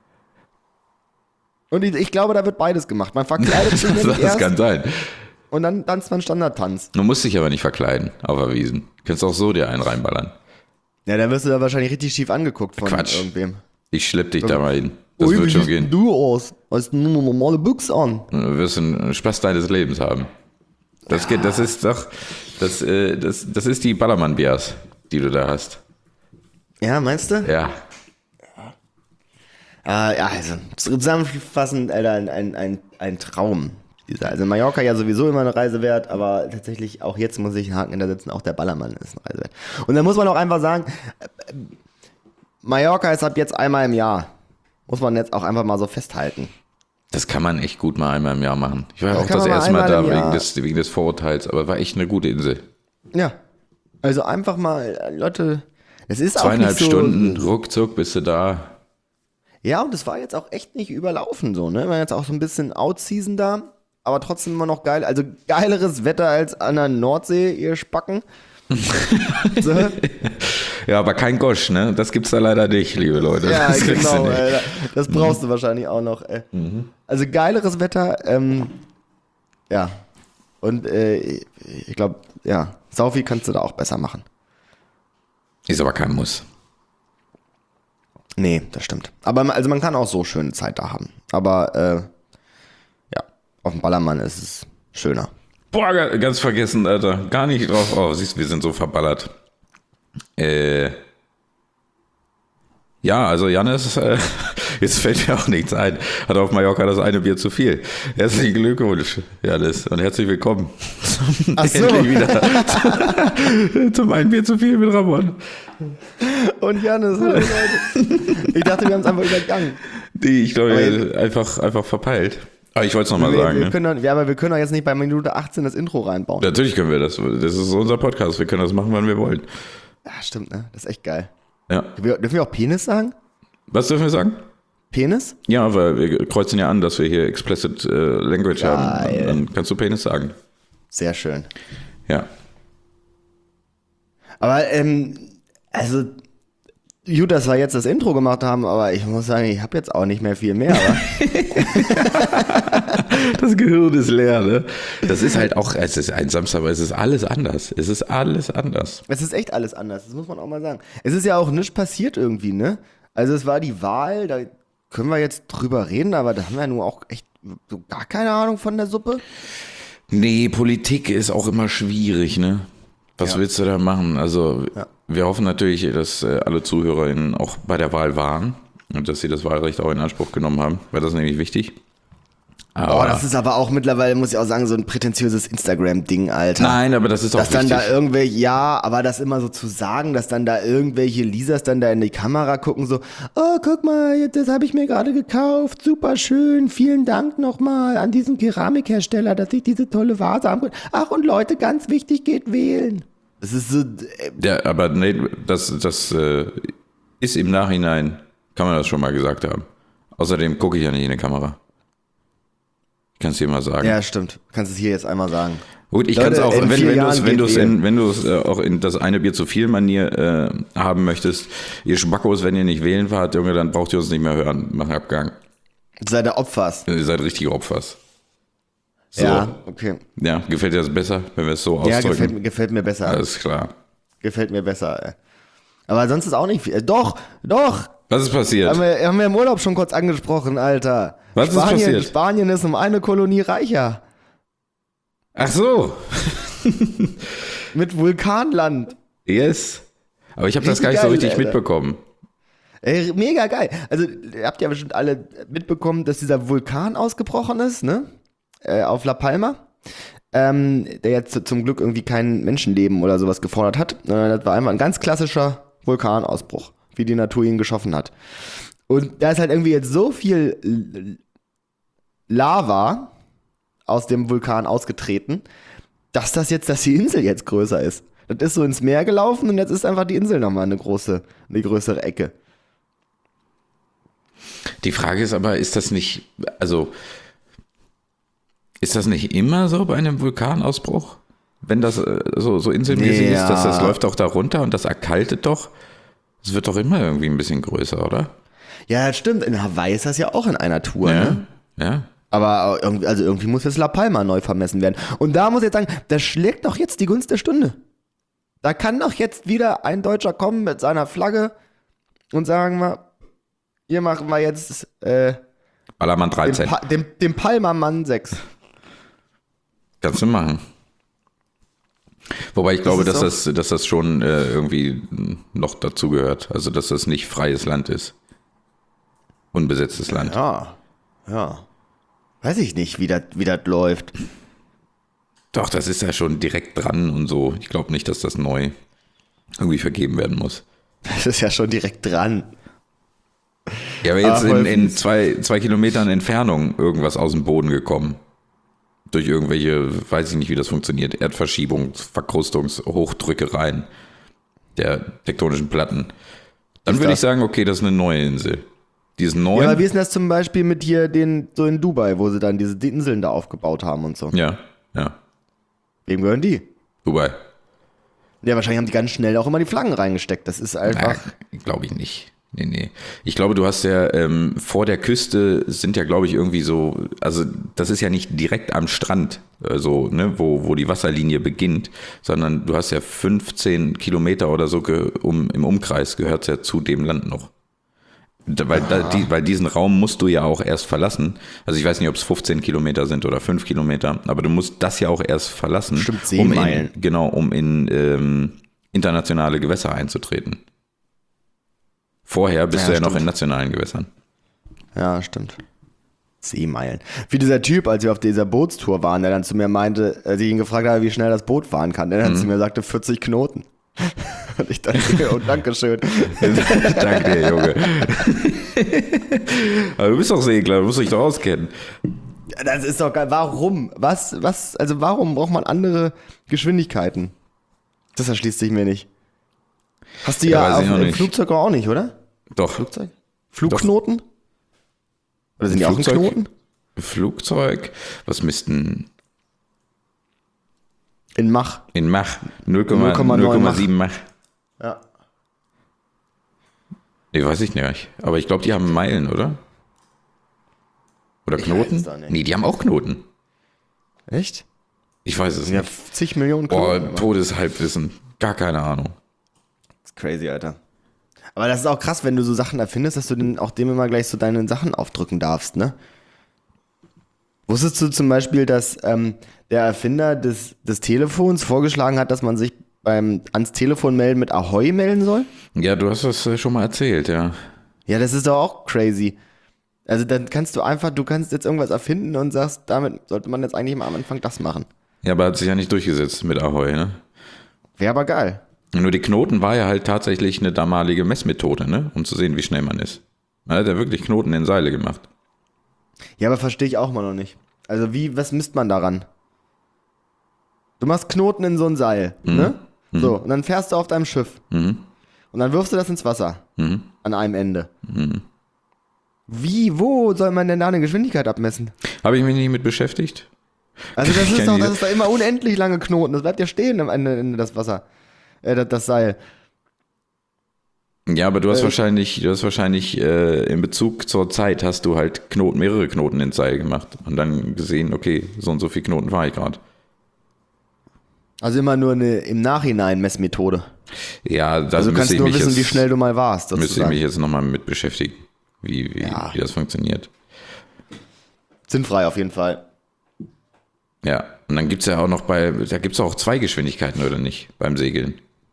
Und ich glaube, da wird beides gemacht. Man verkleidet sich nämlich Das erst kann sein. und dann tanzt man Standardtanz. Du musst dich aber nicht verkleiden auf der Wiesen. Du kannst auch so dir einen reinballern. Ja, dann wirst du da wahrscheinlich richtig schief angeguckt von Quatsch. irgendwem. Ich schlepp dich da mal hin. Das Ui, wird wie schon siehst gehen. denn du aus? Hast du nur eine normale Büchse an? Du wirst einen Spaß deines Lebens haben. Das ist doch, das ist die Ballermann-Bias, die du da hast. Ja, meinst du? Ja. Ja, also zusammenfassend, Alter, ein Traum. Also Mallorca ja sowieso immer eine Reise wert, aber tatsächlich auch jetzt muss ich einen Haken hintersetzen, auch der Ballermann ist eine Reise wert. Und dann muss man auch einfach sagen, Mallorca ist ab jetzt einmal im Jahr. Muss man jetzt auch einfach mal so festhalten. Das kann man echt gut mal einmal im Jahr machen. Ich war Das auch kann das man mal erste Mal einmal da im Jahr. wegen des Vorurteils, aber war echt eine gute Insel. Ja. Also einfach mal, Leute, es ist auch 2,5 nicht so, Stunden, ruckzuck bist du da. Ja, und es war jetzt auch echt nicht überlaufen so, ne? Wir waren jetzt auch so ein bisschen Out-Season da, aber trotzdem immer noch geil. Also geileres Wetter als an der Nordsee, ihr Spacken. So. Ja, aber kein Gosch, ne? Das gibt's da leider nicht, liebe Leute. Ja, Das kriegst du genau, nicht. Alter. Das brauchst du wahrscheinlich auch noch, ey. Also geileres Wetter, ja. Und ich glaube, ja, Saufi kannst du da auch besser machen. Ist aber kein Muss. Nee, das stimmt. Aber also man kann auch so schöne Zeit da haben. Aber ja, auf dem Ballermann ist es schöner. Boah, ganz vergessen, Alter. Gar nicht drauf. Oh, siehst du, wir sind so verballert. Ja, also Jannis, jetzt fällt mir auch nichts ein, hat auf Mallorca das eine Bier zu viel. Herzlichen Glückwunsch, Jannis, und herzlich willkommen Ach so. endlich wieder zum ein Bier zu viel mit Ramon. Und Janis, hallo Leute. Ich dachte, wir haben es einfach übergangen. Die, ich glaube, einfach verpeilt. Aber ich wollte es nochmal sagen. Wir Ne? können doch jetzt nicht bei Minute 18 das Intro reinbauen. Natürlich können wir das. Das ist unser Podcast. Wir können das machen, wann wir wollen. Ja, stimmt, ne? Das ist echt geil. Ja. Dürfen wir auch Penis sagen? Was dürfen wir sagen? Penis? Ja, weil wir kreuzen ja an, dass wir hier explicit Language Geil. haben. Dann kannst du Penis sagen. Sehr schön. Ja. Aber, also, gut, dass wir jetzt das Intro gemacht haben, aber ich muss sagen, ich habe jetzt auch nicht mehr viel mehr. Aber Das Gehirn ist leer, ne? Das ist halt auch, es ist ein Samstag, aber es ist alles anders. Es ist alles anders. es ist echt alles anders, das muss man auch mal sagen. Es ist ja auch nichts passiert irgendwie, ne? Also es war die Wahl, da können wir jetzt drüber reden, aber da haben wir nur auch echt so gar keine Ahnung von der Suppe. Nee, Politik ist auch immer schwierig, ne? Was Ja. willst du da machen? Also, Ja. wir hoffen natürlich, dass alle ZuhörerInnen auch bei der Wahl waren. und dass sie das Wahlrecht auch in Anspruch genommen haben, weil das nämlich wichtig. Aber das ist aber auch mittlerweile, muss ich auch sagen, so ein prätentiöses Instagram-Ding, Alter. Nein, aber das ist auch dass dann wichtig. da irgendwelche, ja, aber das immer so zu sagen, dass dann da irgendwelche Lisas dann da in die Kamera gucken, so, oh, guck mal, das habe ich mir gerade gekauft, super schön, vielen Dank nochmal an diesen Keramikhersteller, dass ich diese tolle Vase haben konnte. Ach, und Leute, ganz wichtig, geht wählen. Das ist so, Ja, aber nee, das ist im Nachhinein, kann man das schon mal gesagt haben. Außerdem gucke ich ja nicht in die Kamera. Ich kann es dir mal sagen. ja, stimmt. Kannst es hier jetzt einmal sagen. Gut, ich Leute, kann es auch, in 4 Jahren wenn geht du es auch in das eine Bier zu viel Manier haben möchtest, ihr Schmackos, wenn ihr nicht wählen fahrt, Junge, dann braucht ihr uns nicht mehr hören. Machen Abgang. Seid ihr Opfers. Ihr seid richtige Opfers. So. Ja, okay. Ja, gefällt dir das besser, wenn wir es so Ja, ausdrücken? gefällt mir besser. Alles klar. Gefällt mir besser, ey. Aber sonst ist auch nicht viel. Doch! Was ist passiert? Haben wir im Urlaub schon kurz angesprochen, Alter. Was ist passiert? Spanien ist um eine Kolonie reicher. Ach so. Mit Vulkanland. Yes. Aber ich habe das Richtig gar nicht so geil, richtig Alter. Mitbekommen. Ey, mega geil. Also, ihr habt ja bestimmt alle mitbekommen, dass dieser Vulkan ausgebrochen ist, ne? Auf La Palma. Der jetzt zum Glück irgendwie kein Menschenleben oder sowas gefordert hat. Das war einmal ein ganz klassischer Vulkanausbruch, wie die Natur ihn geschaffen hat. Und da ist halt irgendwie jetzt so viel Lava aus dem Vulkan ausgetreten, dass die Insel jetzt größer ist. Das ist so ins Meer gelaufen und jetzt ist einfach die Insel nochmal eine größere Ecke. Die Frage ist aber, ist das nicht immer so bei einem Vulkanausbruch? Wenn das so inselmäßig Ja. ist, dass das läuft doch da runter und das erkaltet doch. Es wird doch immer irgendwie ein bisschen größer, oder? Ja, das stimmt. In Hawaii ist das ja auch in einer Tour, ne? Ja. Aber irgendwie muss jetzt La Palma neu vermessen werden. Und da muss ich jetzt sagen, das schlägt doch jetzt die Gunst der Stunde. Da kann doch jetzt wieder ein Deutscher kommen mit seiner Flagge und sagen wir, hier machen wir jetzt Ballermann 13. den Palmermann 6. Kannst du machen. Wobei ich glaube, ist dass das schon irgendwie noch dazu gehört. Also, dass das nicht freies Land ist. Unbesetztes Land. Ja. Weiß ich nicht, wie das läuft. Doch, das ist ja schon direkt dran und so. Ich glaube nicht, dass das neu irgendwie vergeben werden muss. Das ist ja schon direkt dran. Ja, aber jetzt voll in fies. 2 Kilometern Entfernung irgendwas aus dem Boden gekommen. Durch irgendwelche, weiß ich nicht, wie das funktioniert, Verkrustungshochdrückereien der tektonischen Platten. Dann Ist würde ich das? sagen, okay, das ist eine neue Insel. Die ist neu. Ja, aber wie ist denn das zum Beispiel mit hier so in Dubai, wo sie dann die Inseln da aufgebaut haben und so? Ja. Wem gehören die? Dubai. Ja, wahrscheinlich haben die ganz schnell auch immer die Flaggen reingesteckt. Das ist einfach. Glaube ich nicht. Nee. Ich glaube, du hast ja vor der Küste sind ja, glaube ich, irgendwie so, also das ist ja nicht direkt am Strand, so, ne, wo die Wasserlinie beginnt, sondern du hast ja 15 Kilometer oder so im Umkreis gehört ja zu dem Land noch. Weil diesen Raum musst du ja auch erst verlassen. Also ich weiß nicht, ob es 15 Kilometer sind oder 5 Kilometer, aber du musst das ja auch erst verlassen, Stimmt, Seemeilen. um in internationale Gewässer einzutreten. Vorher bist Ja, du ja noch stimmt. in nationalen Gewässern. Ja, stimmt. Seemeilen. Wie dieser Typ, als wir auf dieser Bootstour waren, der dann zu mir meinte, als ich ihn gefragt habe, wie schnell das Boot fahren kann, der dann zu mir sagte, 40 Knoten. Und ich dachte mir, oh, Dankeschön. Danke dir, Junge. Aber du bist doch Segler, du musst dich doch auskennen. Das ist doch geil. Warum? Also warum braucht man andere Geschwindigkeiten? Das erschließt sich mir nicht. Hast du Ja, ja weiß ich noch im nicht. Flugzeug auch nicht, oder? Doch. Flugzeug? Flugknoten? Oder sind die auch ein Flugzeug? Knoten? Flugzeug, was missten In Mach. in Mach? 0,9 0,7 Mach. Ja. Nee, weiß ich nicht. Aber ich glaube, die haben Meilen, oder? Oder Ich Knoten? weiß es doch nicht. Nee, die haben auch Knoten. Echt? Ich weiß es Ja, nicht. zig Millionen Boah, Knoten. Todeshalbwissen. Gar keine Ahnung. Das ist crazy, Alter. Aber das ist auch krass, wenn du so Sachen erfindest, dass du auch dem immer gleich so deine Sachen aufdrücken darfst, ne? Wusstest du zum Beispiel, dass der Erfinder des Telefons vorgeschlagen hat, dass man sich ans Telefon melden mit Ahoi melden soll? Ja, du hast das schon mal erzählt, ja. Ja, das ist doch auch crazy. Also dann kannst du kannst jetzt irgendwas erfinden und sagst, damit sollte man jetzt eigentlich mal am Anfang das machen. Ja, aber hat sich ja nicht durchgesetzt mit Ahoi, ne? Wäre aber geil. Nur die Knoten war ja halt tatsächlich eine damalige Messmethode, ne? Um zu sehen, wie schnell man ist. Man hat ja wirklich Knoten in Seile gemacht. Ja, aber verstehe ich auch mal noch nicht. Also was misst man daran? Du machst Knoten in so ein Seil, ne? So, und dann fährst du auf deinem Schiff. Und dann wirfst du das ins Wasser. An einem Ende. Wo soll man denn da eine Geschwindigkeit abmessen? Habe ich mich nicht mit beschäftigt? Also das ist doch immer unendlich lange Knoten. Das bleibt ja stehen am Ende das Wasser. Das Seil. Ja, aber du hast wahrscheinlich in Bezug zur Zeit hast du halt mehrere Knoten ins Seil gemacht und dann gesehen, okay, so und so viele Knoten war ich gerade. Also immer nur eine im Nachhinein Messmethode. Ja, das Also du kannst nur wissen, wie schnell du mal warst. Müsste ich mich jetzt nochmal mit beschäftigen, wie das funktioniert. Sinnfrei auf jeden Fall. Ja, und dann gibt es ja auch noch da gibt es auch 2 Geschwindigkeiten, oder nicht, beim Segeln.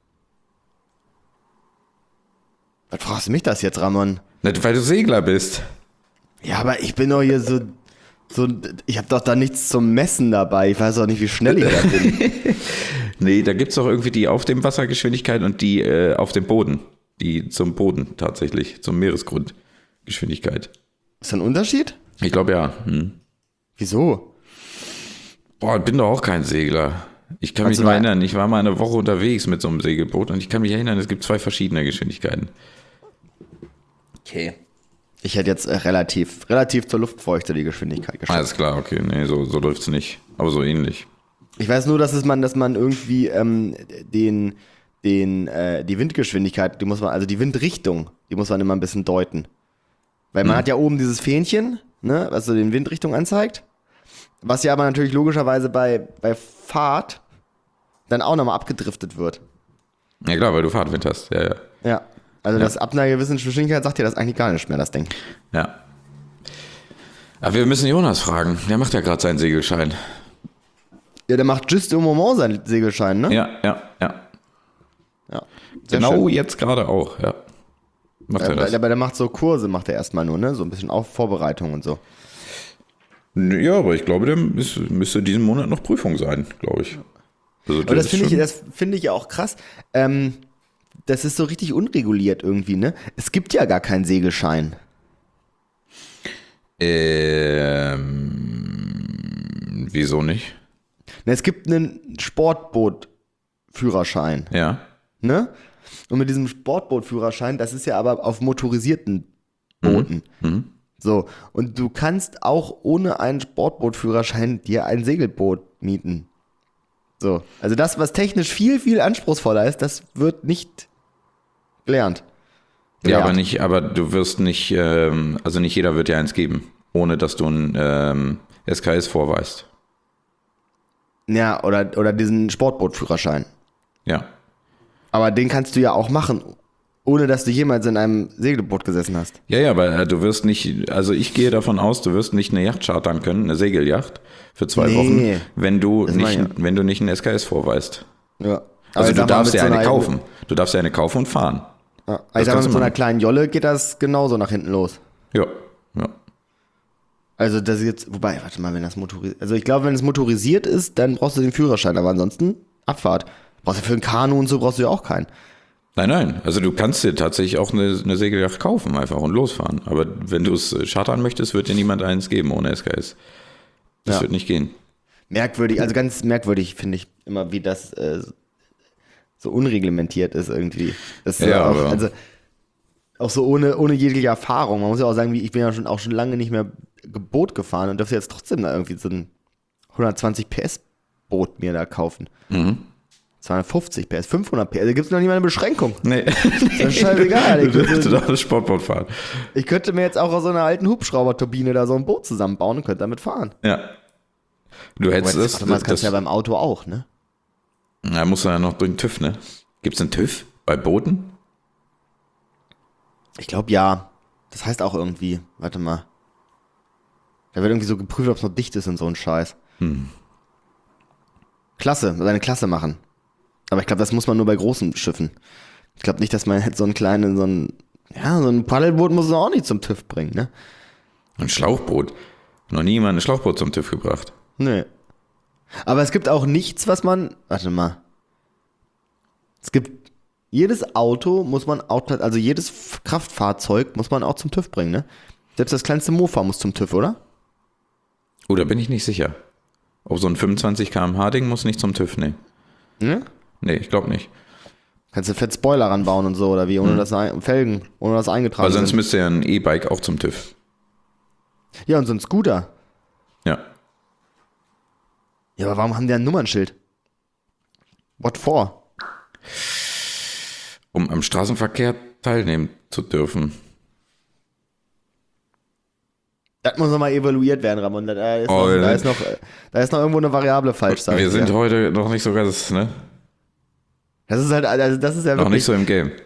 Was fragst du mich das jetzt, Ramon? Nicht, weil du Segler bist. Ja, aber ich bin doch hier so ich habe doch da nichts zum Messen dabei. Ich weiß auch nicht, wie schnell ich da bin. Nee, da gibt es auch irgendwie die auf dem Wassergeschwindigkeit und die auf dem Boden. Die zum Boden tatsächlich, zum Meeresgrundgeschwindigkeit. Ist da ein Unterschied? Ich glaube ja. Wieso? Boah, ich bin doch auch kein Segler. Ich kann mich nur erinnern, ich war mal eine Woche unterwegs mit so einem Segelboot und ich kann mich erinnern, es gibt 2 verschiedene Geschwindigkeiten. Okay. Ich hätte jetzt relativ zur Luftfeuchte die Geschwindigkeit geschätzt. Alles klar, okay, nee, so läuft es nicht, aber so ähnlich. Ich weiß nur, dass man irgendwie die Windgeschwindigkeit, die Windrichtung, die muss man immer ein bisschen deuten. Weil man hat ja oben dieses Fähnchen, ne, was so den Windrichtung anzeigt, was ja aber natürlich logischerweise bei Fahrt dann auch nochmal abgedriftet wird. Ja klar, weil du Fahrtwind hast, ja. Ja, also das ab einer gewissen Geschwindigkeit sagt dir das eigentlich gar nicht mehr, das Ding. Ja. Aber wir müssen Jonas fragen, der macht ja gerade seinen Segelschein. Ja, der macht just im Moment seinen Segelschein, ne? Ja. Ja. Genau jetzt gerade auch, ja. Macht er das. Aber der macht so Kurse, macht er erstmal nur, ne? So ein bisschen Vorbereitung und so. Ja, aber ich glaube, der müsste diesen Monat noch Prüfung sein, glaube ich. Also aber das finde ich ja auch krass. Das ist so richtig unreguliert irgendwie, ne? Es gibt ja gar keinen Segelschein. Wieso nicht? Ne, es gibt einen Sportbootführerschein. Ja. Ne? Und mit diesem Sportbootführerschein, das ist ja aber auf motorisierten Booten. So, und du kannst auch ohne einen Sportbootführerschein dir ein Segelboot mieten. So, also das, was technisch viel, viel anspruchsvoller ist, das wird nicht gelernt. Ja, aber du wirst nicht, also nicht jeder wird dir eins geben, ohne dass du ein SKS vorweist. Ja, oder diesen Sportbootführerschein. Ja. Aber den kannst du ja auch machen, ohne dass du jemals in einem Segelboot gesessen hast. Ja, aber du wirst nicht, also ich gehe davon aus, du wirst nicht eine Yacht chartern können, eine Segelyacht für 2 Wochen, wenn du nicht ein SKS vorweist. Ja. Also du darfst ja eine kaufen. Du darfst ja eine kaufen und fahren. Ja. Ich sag mal, mit so einer kleinen Jolle geht das genauso nach hinten los. Ja. Also das ist jetzt, wobei, warte mal, wenn das motorisiert, also ich glaube, wenn es motorisiert ist, dann brauchst du den Führerschein, aber ansonsten Abfahrt. Brauchst du für ein Kanu und so brauchst du ja auch keinen. Nein, also du kannst dir tatsächlich auch eine Segelyacht kaufen einfach und losfahren. Aber wenn du es chartern möchtest, wird dir niemand eins geben ohne SKS. Das wird nicht gehen. Merkwürdig, also ganz merkwürdig finde ich immer, wie das so unreglementiert ist irgendwie. Das ist auch so ohne jegliche Erfahrung. Man muss ja auch sagen, ich bin ja schon lange nicht mehr Boot gefahren und dürfte jetzt trotzdem da irgendwie so ein 120 PS Boot mir da kaufen. 250 PS, 500 PS, da gibt es noch nicht mal eine Beschränkung. Nee. Das ist scheißegal. Du dürftest doch das Sportboot fahren. Ich könnte mir jetzt auch aus so einer alten Hubschrauberturbine da so ein Boot zusammenbauen und könnte damit fahren. Ja. Du hättest das kannst du ja beim Auto auch, ne? Da musst du ja noch durch den TÜV, ne? Gibt es einen TÜV bei Booten? Ich glaube ja. Das heißt auch irgendwie, warte mal. Da wird irgendwie so geprüft, ob es noch dicht ist und so ein Scheiß. Seine Klasse machen. Aber ich glaube, das muss man nur bei großen Schiffen. Ich glaube nicht, dass man jetzt so einen kleinen, Ja, so ein Paddelboot muss man auch nicht zum TÜV bringen, ne? Ein Schlauchboot. Noch nie jemand ein Schlauchboot zum TÜV gebracht. Nee. Aber es gibt auch nichts, was man. Warte mal. Es gibt. Jedes Auto muss man auch. Also jedes Kraftfahrzeug muss man auch zum TÜV bringen, ne? Selbst das kleinste Mofa muss zum TÜV, oder? Oh, da bin ich nicht sicher. Ob so ein 25 km/h Ding muss nicht zum TÜV, nee. Ne? Nee, ich glaube nicht. Kannst du fett Spoiler ranbauen und so, oder wie? Ohne das Felgen, ohne das eingetragen. Weil sonst sind. müsste ja ein E-Bike auch zum TÜV. Ja, und so ein Scooter. Ja. Ja, aber warum haben die ein Nummernschild? What for? Um am Straßenverkehr teilnehmen zu dürfen. Das muss nochmal evaluiert werden, Ramon. Da ist noch irgendwo eine Variable falsch. Sag Wir ich sind dir. heute noch nicht so ganz, ne? Das ist halt, also das ist ja Noch wirklich. nicht so im Game.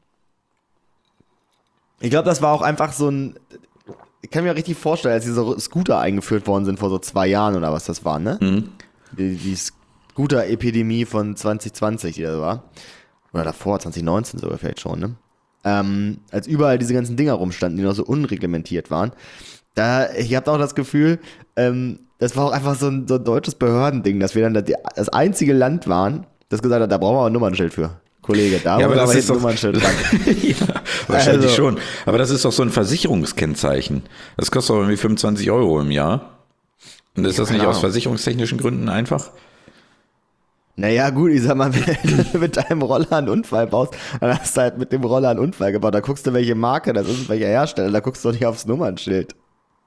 Ich glaube, das war auch einfach so ein. Ich kann mir richtig vorstellen, als diese Scooter eingeführt worden sind vor so 2 Jahren oder was das war, ne? Mhm. Die Scooter-Epidemie von 2020, die da war. Oder davor, 2019 sogar vielleicht schon, ne? Als überall diese ganzen Dinger rumstanden, die noch so unreglementiert waren. Ich habe auch das Gefühl, das war auch einfach so ein deutsches Behördending, dass wir dann das einzige Land waren, das gesagt hat, da brauchen wir aber ein Nummernschild für. Kollege, da Ja, aber muss das aber ist jetzt ein doch, Nummernschild dran. ja, wahrscheinlich Also. schon. Aber das ist doch so ein Versicherungskennzeichen. Das kostet doch irgendwie 25 € im Jahr. Und ist das nicht keine aus Ahnung. versicherungstechnischen Gründen einfach? Naja, gut, ich sag mal, wenn du mit deinem Roller einen Unfall baust, dann hast du halt mit dem Roller einen Unfall gebaut. Da guckst du, welche Marke das ist, welcher Hersteller, da guckst du doch nicht aufs Nummernschild.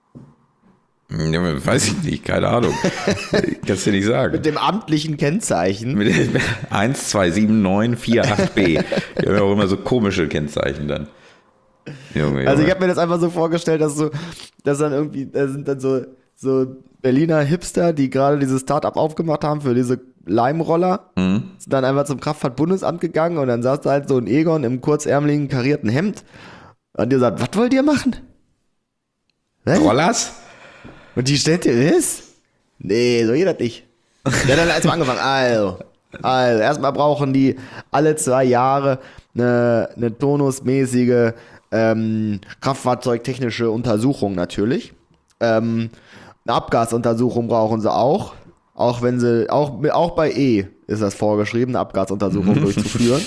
Ja, weiß ich nicht, keine Ahnung. Kannst du nicht sagen. Mit dem amtlichen Kennzeichen. Mit 1279448B. Die haben ja auch immer so komische Kennzeichen dann. Junge, Also ich Junge. habe mir das einfach so vorgestellt, dass dann irgendwie, da sind dann so Berliner Hipster, die gerade dieses Start-up aufgemacht haben für diese Leimroller, sind dann einfach zum Kraftfahrtbundesamt gegangen und dann saß da halt so ein Egon im kurzärmeligen karierten Hemd und die sagt, was wollt ihr machen? Was? Rollers? Und die stellt dir das? Nee, so geht das nicht. Der hat dann erstmal angefangen. Also, erstmal brauchen die alle 2 Jahre eine tonusmäßige kraftfahrzeugtechnische Untersuchung natürlich. Eine Abgasuntersuchung brauchen sie auch. Auch wenn sie, auch bei E ist das vorgeschrieben, eine Abgasuntersuchung durchzuführen.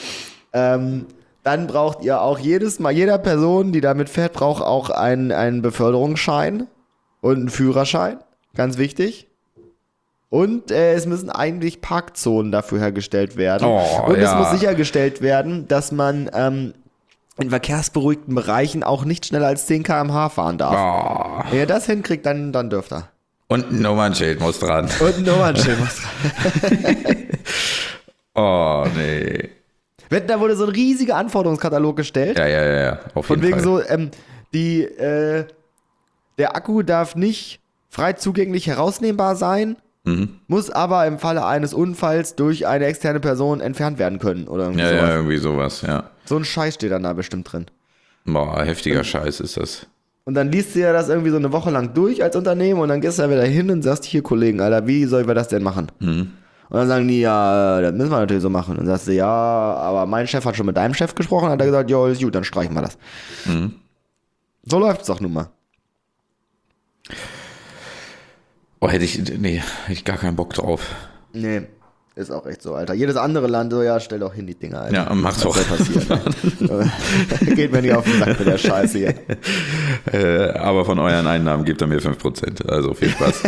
Dann braucht ihr auch jeder Person, die damit fährt, braucht auch einen Beförderungsschein und einen Führerschein. Ganz wichtig. Und es müssen eigentlich Parkzonen dafür hergestellt werden. Oh, und es ja. muss sichergestellt werden, dass man in verkehrsberuhigten Bereichen auch nicht schneller als 10 km/h fahren darf. Oh. Wenn ihr das hinkriegt, dann dürft ihr. Und ein Nummernschild muss dran. Und ein Nummernschild muss dran. Oh, nee. Da wurde so ein riesiger Anforderungskatalog gestellt. Ja. Auf jeden Von wegen Fall. so, der Akku darf nicht frei zugänglich herausnehmbar sein, muss aber im Falle eines Unfalls durch eine externe Person entfernt werden können. Oder irgendwie Ja, sowas. irgendwie sowas, ja. So ein Scheiß steht dann da bestimmt drin. Boah, heftiger Scheiß ist das. Und dann liest du ja das irgendwie so eine Woche lang durch als Unternehmen und dann gehst du da wieder hin und sagst, hier Kollegen, Alter, wie sollen wir das denn machen? Und dann sagen die, ja, das müssen wir natürlich so machen. Und dann sagst du, ja, aber mein Chef hat schon mit deinem Chef gesprochen, hat er gesagt, ja, ist gut, dann streichen wir das. So läuft es doch nun mal. Oh, hätte ich gar keinen Bock drauf. Nee, ist auch echt so, Alter. Jedes andere Land so, ja, stell doch hin die Dinger, Alter. Ja, mach Was doch. soll passieren? Geht mir nicht auf den Sack mit der Scheiße hier. Aber von euren Einnahmen gebt ihr mir 5%. Also viel Spaß.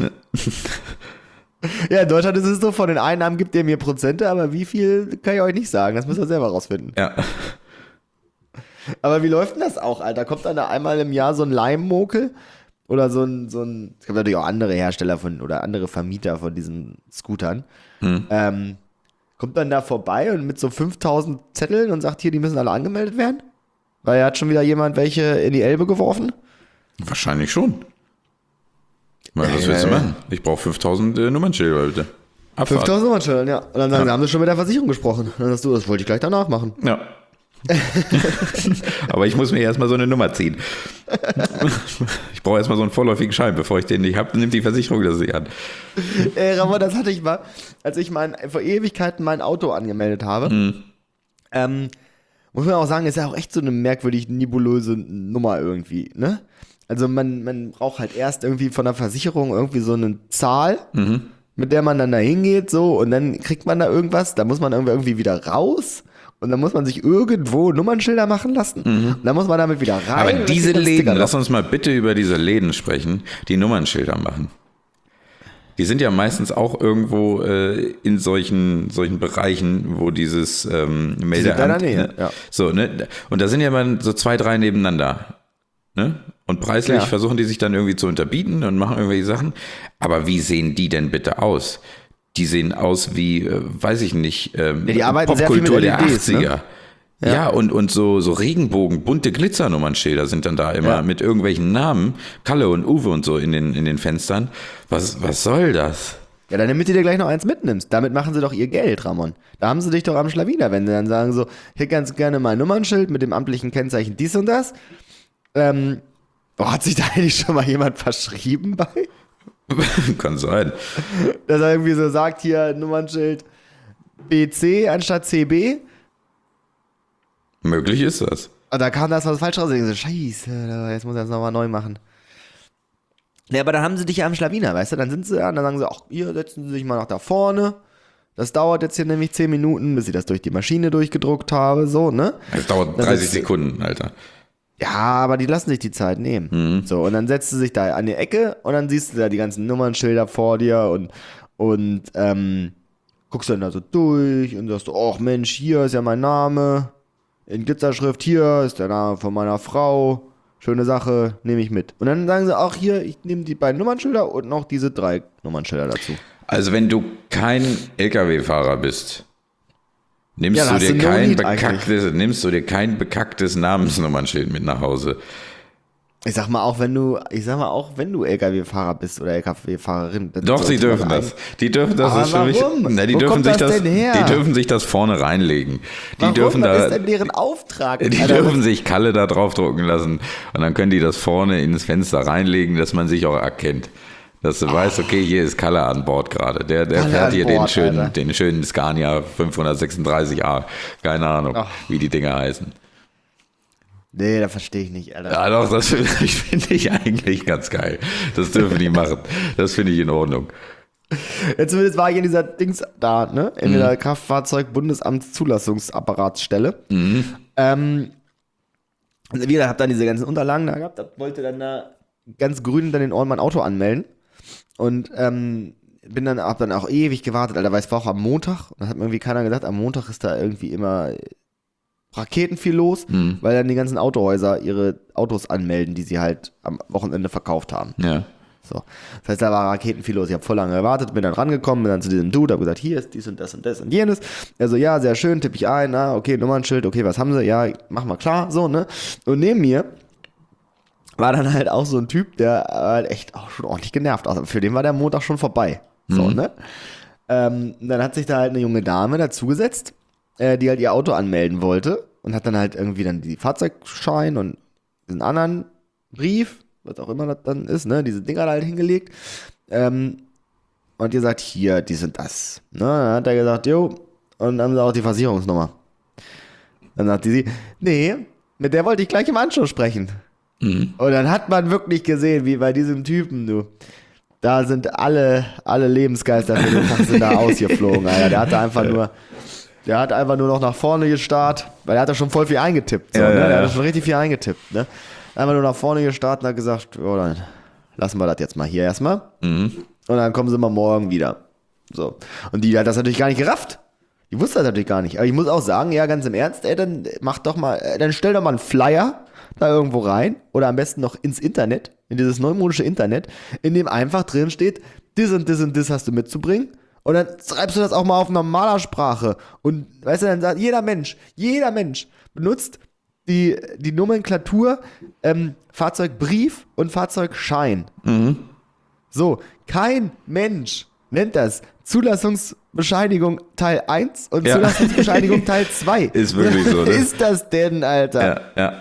Ja, in Deutschland ist es so, von den Einnahmen gibt ihr mir Prozente, aber wie viel kann ich euch nicht sagen. Das müsst ihr selber rausfinden. Ja. Aber wie läuft denn das auch, Alter? Kommt dann da einmal im Jahr so ein Leimmokel? Oder so ein, es gibt natürlich auch andere Hersteller oder andere Vermieter von diesen Scootern. Kommt dann da vorbei und mit so 5000 Zetteln und sagt, hier, die müssen alle angemeldet werden? Weil hat schon wieder jemand welche in die Elbe geworfen? Wahrscheinlich schon. Was willst du machen? Ich brauche 5000 Nummernschilder, bitte. Abfahrt. 5000 Nummernschilder, ja. Und dann sagen sie, haben sie schon mit der Versicherung gesprochen. Und dann sagst du, das wollte ich gleich danach machen. Ja. Aber ich muss mir erstmal so eine Nummer ziehen. Ich brauche erstmal so einen vorläufigen Schein, bevor ich den nicht habe, nimmt die Versicherung das nicht an. Ramon, das hatte ich mal, als ich vor Ewigkeiten mein Auto angemeldet habe. muss man auch sagen, ist ja auch echt so eine merkwürdig nebulöse Nummer irgendwie, ne? Also man braucht halt erst irgendwie von der Versicherung irgendwie so eine Zahl, mit der man dann da hingeht, so, und dann kriegt man da irgendwas, da muss man irgendwie wieder raus. Und dann muss man sich irgendwo Nummernschilder machen lassen. Und dann muss man damit wieder rein. Aber diese Läden, lass uns mal bitte über diese Läden sprechen, die Nummernschilder machen. Die sind ja meistens auch irgendwo in solchen Bereichen, wo dieses Meldeamt, Nähe, ja. So, ne? Und da sind ja mal so 2, 3 nebeneinander. Ne? Und preislich versuchen die sich dann irgendwie zu unterbieten und machen irgendwelche Sachen. Aber wie sehen die denn bitte aus? Die sehen aus wie, weiß ich nicht, die arbeiten Popkultur sehr viel mit LEDs, der 80er. Ne? Ja, und so Regenbogen, bunte Glitzernummernschilder sind dann da immer mit irgendwelchen Namen, Kalle und Uwe und so in den Fenstern. Was soll das? Ja, dann damit du dir gleich noch eins mitnimmst. Damit machen sie doch ihr Geld, Ramon. Da haben sie dich doch am Schlawiner, wenn sie dann sagen so, hier ganz gerne mal ein Nummernschild mit dem amtlichen Kennzeichen dies und das. Hat sich da eigentlich schon mal jemand verschrieben bei? Kann sein. Dass er irgendwie so sagt, hier Nummernschild BC anstatt CB. Möglich ist das. Und da kam das was falsch raus. Ich so, scheiße, jetzt muss er das nochmal neu machen. Ja, aber dann haben sie dich ja am Schlawiner, weißt du? Dann sind sie da und dann sagen sie, ach, hier setzen sie sich mal nach da vorne. Das dauert jetzt hier nämlich 10 Minuten, bis ich das durch die Maschine durchgedruckt habe, so, ne? Das dauert 30 Sekunden, Alter. Ja, aber die lassen sich die Zeit nehmen. So, und dann setzt du sich da an die Ecke und dann siehst du da die ganzen Nummernschilder vor dir und guckst dann da so durch und sagst, ach Mensch, hier ist ja mein Name. In Glitzerschrift, hier ist der Name von meiner Frau. Schöne Sache, nehme ich mit. Und dann sagen sie auch hier, ich nehme die beiden Nummernschilder und noch diese 3 Nummernschilder dazu. Also wenn du kein LKW-Fahrer bist, nimmst Ja, du dir kein bekacktes Namensnummernschild mit nach Hause. Ich sag mal, auch wenn du LKW-Fahrer bist oder LKW-Fahrerin. Doch, sie dürfen das. Die dürfen das. Aber Ist für mich, warum? die Wo dürfen kommt sich das denn her? Die dürfen sich das vorne reinlegen. Warum? Was ist denn deren Auftrag? Die dürfen sich Kalle da draufdrucken lassen und dann können die das vorne ins Fenster reinlegen, dass man sich auch erkennt. Dass du weißt, okay, hier ist Kalle an Bord gerade. Der fährt hier den schönen Scania 536A. Keine Ahnung, wie die Dinger heißen. Nee, das verstehe ich nicht, Alter. Ja, doch, das finde ich eigentlich ganz geil. Das dürfen die machen. Das finde ich in Ordnung. Jetzt zumindest war ich in dieser Dings da, ne? In der Kraftfahrzeug-Bundesamtszulassungsapparatsstelle. Wie gesagt, hab dann diese ganzen Unterlagen da gehabt, wollte dann da ganz grün dann den Ohren mein Auto anmelden. Und hab dann auch ewig gewartet, Alter, weil es war auch am Montag. Und dann hat mir irgendwie keiner gesagt, am Montag ist da irgendwie immer Raketen viel los, weil dann die ganzen Autohäuser ihre Autos anmelden, die sie halt am Wochenende verkauft haben. Ja. So. Das heißt, da war Raketen viel los. Ich habe voll lange gewartet, bin dann rangekommen, bin dann zu diesem Dude, habe gesagt, hier ist dies und das und das und jenes. Also ja, sehr schön, tippe ich ein, okay, Nummernschild, okay, was haben sie? Ja, mach mal klar, so, ne? Und neben mir war dann halt auch so ein Typ, der halt echt auch schon ordentlich genervt aussah. Für den war der Montag schon vorbei. So, ne? Dann hat sich da halt eine junge Dame dazugesetzt, die halt ihr Auto anmelden wollte und hat dann halt irgendwie dann die Fahrzeugschein und diesen anderen Brief, was auch immer das dann ist, ne, diese Dinger da halt hingelegt, und ihr sagt, hier, dies und das. Ne, dann hat er gesagt, jo, und dann haben sie auch die Versicherungsnummer. Dann sagte sie, nee, mit der wollte ich gleich im Anschluss sprechen. Und dann hat man wirklich gesehen, wie bei diesem Typen, du, da sind alle Lebensgeister für den Tag sind da ausgeflogen, Alter. Der hat einfach nur noch nach vorne gestarrt, weil er hat da schon voll viel eingetippt. So, ja, ne? ja. Der hat schon richtig viel eingetippt. Ne? Einfach nur nach vorne gestarrt und hat gesagt, oh, dann lassen wir das jetzt mal hier erstmal. Und dann kommen sie mal morgen wieder. So. Und die hat das natürlich gar nicht gerafft. Die wusste das natürlich gar nicht. Aber ich muss auch sagen, ja, ganz im Ernst, ey, dann stell doch mal einen Flyer da irgendwo rein oder am besten noch ins Internet, in dieses neumodische Internet, in dem einfach drin steht, das und das und das hast du mitzubringen. Und dann schreibst du das auch mal auf normaler Sprache. Und weißt du, dann sagt jeder Mensch benutzt die Nomenklatur Fahrzeugbrief und Fahrzeugschein. So, kein Mensch nennt das Zulassungsbescheinigung Teil 1 und Zulassungsbescheinigung Teil 2. Ist wirklich so, ne? Was ist das denn, Alter? Ja.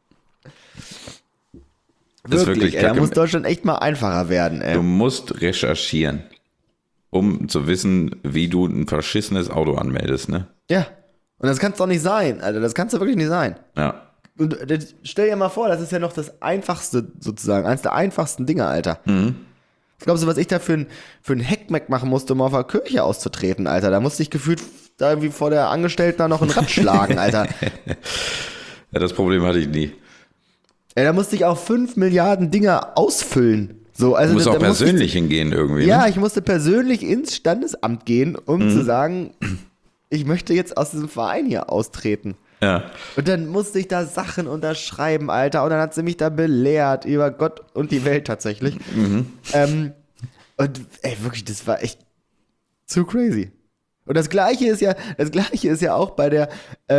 Wirklich, ey, da muss Deutschland echt mal einfacher werden, ey. Du musst recherchieren, um zu wissen, wie du ein verschissenes Auto anmeldest, ne? Ja. Und das kann es doch nicht sein, Alter. Das kann es doch wirklich nicht sein. Ja. Und stell dir mal vor, das ist ja noch das Einfachste sozusagen, eines der einfachsten Dinge, Alter. Was glaubst du, was ich da für ein Heckmeck machen musste, um auf der Kirche auszutreten, Alter? Da musste ich gefühlt da irgendwie vor der Angestellten da noch ein Rad schlagen, Alter. Ja, das Problem hatte ich nie. Ja, da musste ich auch 5 Milliarden Dinge ausfüllen. So, also Du musst da auch persönlich hingehen irgendwie. Ja, Ne? ich musste persönlich ins Standesamt gehen, um zu sagen, ich möchte jetzt aus diesem Verein hier austreten. Ja. Und dann musste ich da Sachen unterschreiben, Alter. Und dann hat sie mich da belehrt über Gott und die Welt tatsächlich. Und ey, wirklich, das war echt zu crazy. Und das Gleiche ist ja auch bei der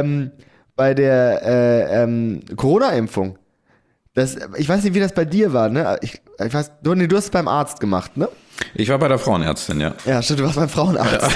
Corona-Impfung. Ich weiß nicht, wie das bei dir war, ne? Ich weiß, du hast es beim Arzt gemacht, ne? Ich war bei der Frauenärztin, ja. Ja, stimmt, du warst beim Frauenarzt.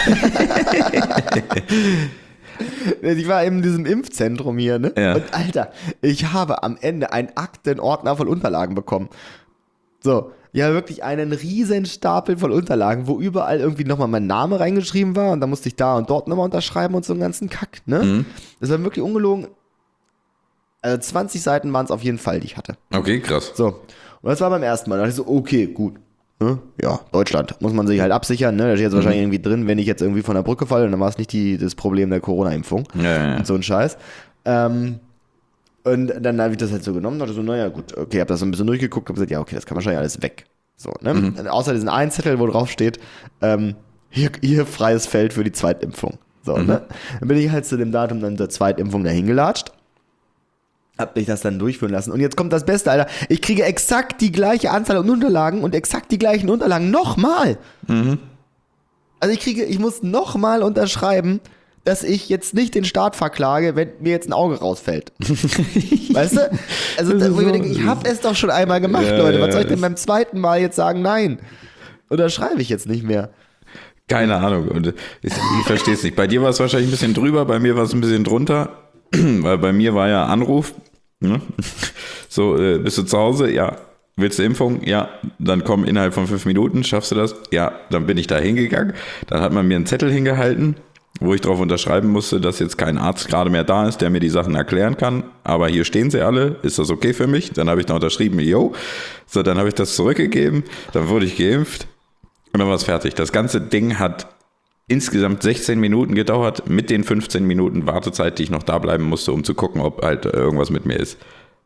Ich war in diesem Impfzentrum hier, ne? Ja. Und Alter, ich habe am Ende einen Aktenordner voll Unterlagen bekommen. So, ja, wirklich einen riesen Stapel voll Unterlagen, wo überall irgendwie nochmal mein Name reingeschrieben war und dann musste ich da und dort nochmal unterschreiben und so einen ganzen Kack, ne? Das war wirklich ungelogen. Also 20 Seiten waren es auf jeden Fall, die ich hatte. Okay, krass. So, und das war beim ersten Mal. Da dachte ich so, okay, gut. Ne? Ja, Deutschland, muss man sich halt absichern. Ne? Da steht jetzt wahrscheinlich irgendwie drin, wenn ich jetzt irgendwie von der Brücke falle, dann war es nicht das Problem der Corona-Impfung. Ja. Und so ein Scheiß. Und dann habe ich das halt so genommen, dachte so, naja, gut, okay, habe das so ein bisschen durchgeguckt, habe gesagt, ja, okay, das kann wahrscheinlich alles weg. So, ne? Außer diesen einen Zettel, wo drauf steht, hier freies Feld für die Zweitimpfung. So, ne? Dann bin ich halt zu dem Datum dann der Zweitimpfung dahin gelatscht. Hab mich das dann durchführen lassen. Und jetzt kommt das Beste, Alter. Ich kriege exakt die gleiche Anzahl an Unterlagen und exakt die gleichen Unterlagen nochmal. Also ich muss nochmal unterschreiben, dass ich jetzt nicht den Staat verklage, wenn mir jetzt ein Auge rausfällt. Weißt du? Also wo ich denke, ich habe es doch schon einmal gemacht, Leute. Was soll ich denn beim zweiten Mal jetzt sagen, nein? Unterschreibe ich jetzt nicht mehr. Keine Ahnung. Und ich verstehe es nicht. Bei dir war es wahrscheinlich ein bisschen drüber, bei mir war es ein bisschen drunter. Weil bei mir war ja Anruf. Ne? So, bist du zu Hause? Ja. Willst du Impfung? Ja. Dann komm innerhalb von 5 Minuten. Schaffst du das? Ja. Dann bin ich da hingegangen. Dann hat man mir einen Zettel hingehalten, wo ich drauf unterschreiben musste, dass jetzt kein Arzt gerade mehr da ist, der mir die Sachen erklären kann. Aber hier stehen sie alle. Ist das okay für mich? Dann habe ich da unterschrieben, yo. So, dann habe ich das zurückgegeben. Dann wurde ich geimpft. Und dann war es fertig. Das ganze Ding hat insgesamt 16 Minuten gedauert, mit den 15 Minuten Wartezeit, die ich noch da bleiben musste, um zu gucken, ob halt irgendwas mit mir ist.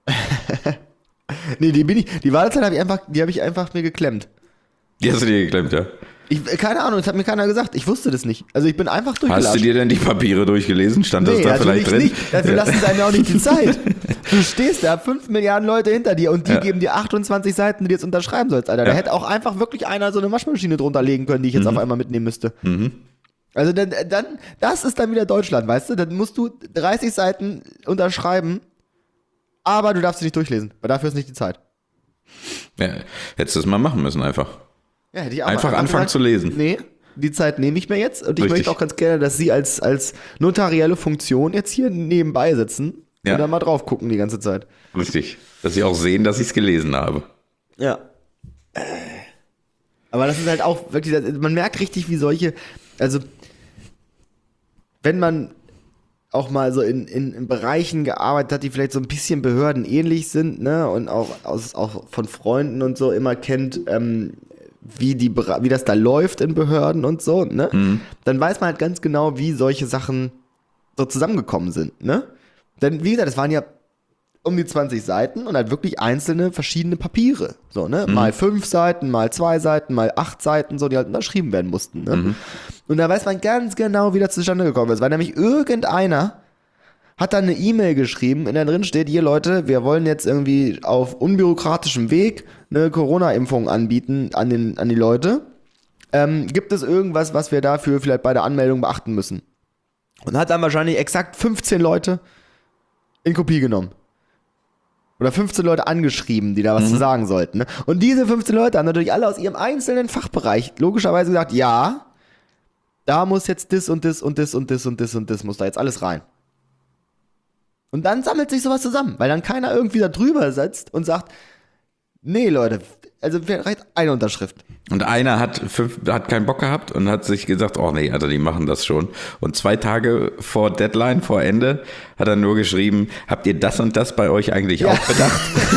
Nee, die Wartezeit habe ich einfach mir geklemmt. Die hast du dir geklemmt, ja? Keine Ahnung, das hat mir keiner gesagt. Ich wusste das nicht. Also ich bin einfach durchgelatscht. Hast du dir denn die Papiere durchgelesen? Stand das da vielleicht drin? Nicht. Dafür lassen sie einem ja auch nicht die Zeit. Du stehst da, 5 Milliarden Leute hinter dir und die geben dir 28 Seiten, die du jetzt unterschreiben sollst, Alter. Da hätte auch einfach wirklich einer so eine Waschmaschine drunter legen können, die ich jetzt auf einmal mitnehmen müsste. Also dann, das ist dann wieder Deutschland, weißt du? Dann musst du 30 Seiten unterschreiben, aber du darfst sie nicht durchlesen, weil dafür ist nicht die Zeit. Ja, hättest du es mal machen müssen einfach. Ja, hätte ich auch Einfach anfangen zu lesen. Nee, die Zeit nehme ich mir jetzt und ich Richtig. möchte auch ganz gerne, dass Sie als notarielle Funktion jetzt hier nebenbei sitzen und dann mal drauf gucken die ganze Zeit. Richtig. Dass sie auch sehen, dass ich es gelesen habe. Ja. Aber das ist halt auch wirklich, man merkt richtig, wie solche, also wenn man auch mal so in Bereichen gearbeitet hat, die vielleicht so ein bisschen behördenähnlich sind, ne, und auch von Freunden und so immer kennt, wie das da läuft in Behörden und so, ne, dann weiß man halt ganz genau, wie solche Sachen so zusammengekommen sind, ne. Denn, wie gesagt, es waren ja um die 20 Seiten und halt wirklich einzelne verschiedene Papiere, so, ne, mal 5 Seiten, mal 2 Seiten, mal 8 Seiten, so, die halt unterschrieben werden mussten, ne. Und da weiß man ganz genau, wie das zustande gekommen ist, weil nämlich irgendeiner hat dann eine E-Mail geschrieben, in der drin steht, hier Leute, wir wollen jetzt irgendwie auf unbürokratischem Weg eine Corona-Impfung anbieten an die Leute. Gibt es irgendwas, was wir dafür vielleicht bei der Anmeldung beachten müssen? Und hat dann wahrscheinlich exakt 15 Leute in Kopie genommen. Oder 15 Leute angeschrieben, die da was zu sagen sollten. Ne? Und diese 15 Leute haben natürlich alle aus ihrem einzelnen Fachbereich logischerweise gesagt, ja, da muss jetzt das und das und das und das und das und das muss da jetzt alles rein. Und dann sammelt sich sowas zusammen, weil dann keiner irgendwie da drüber sitzt und sagt, Nee, Leute, also reicht eine Unterschrift. Und einer hat keinen Bock gehabt und hat sich gesagt, oh nee, Alter, die machen das schon. Und 2 Tage vor Deadline, vor Ende, hat er nur geschrieben, habt ihr das und das bei euch eigentlich auch bedacht?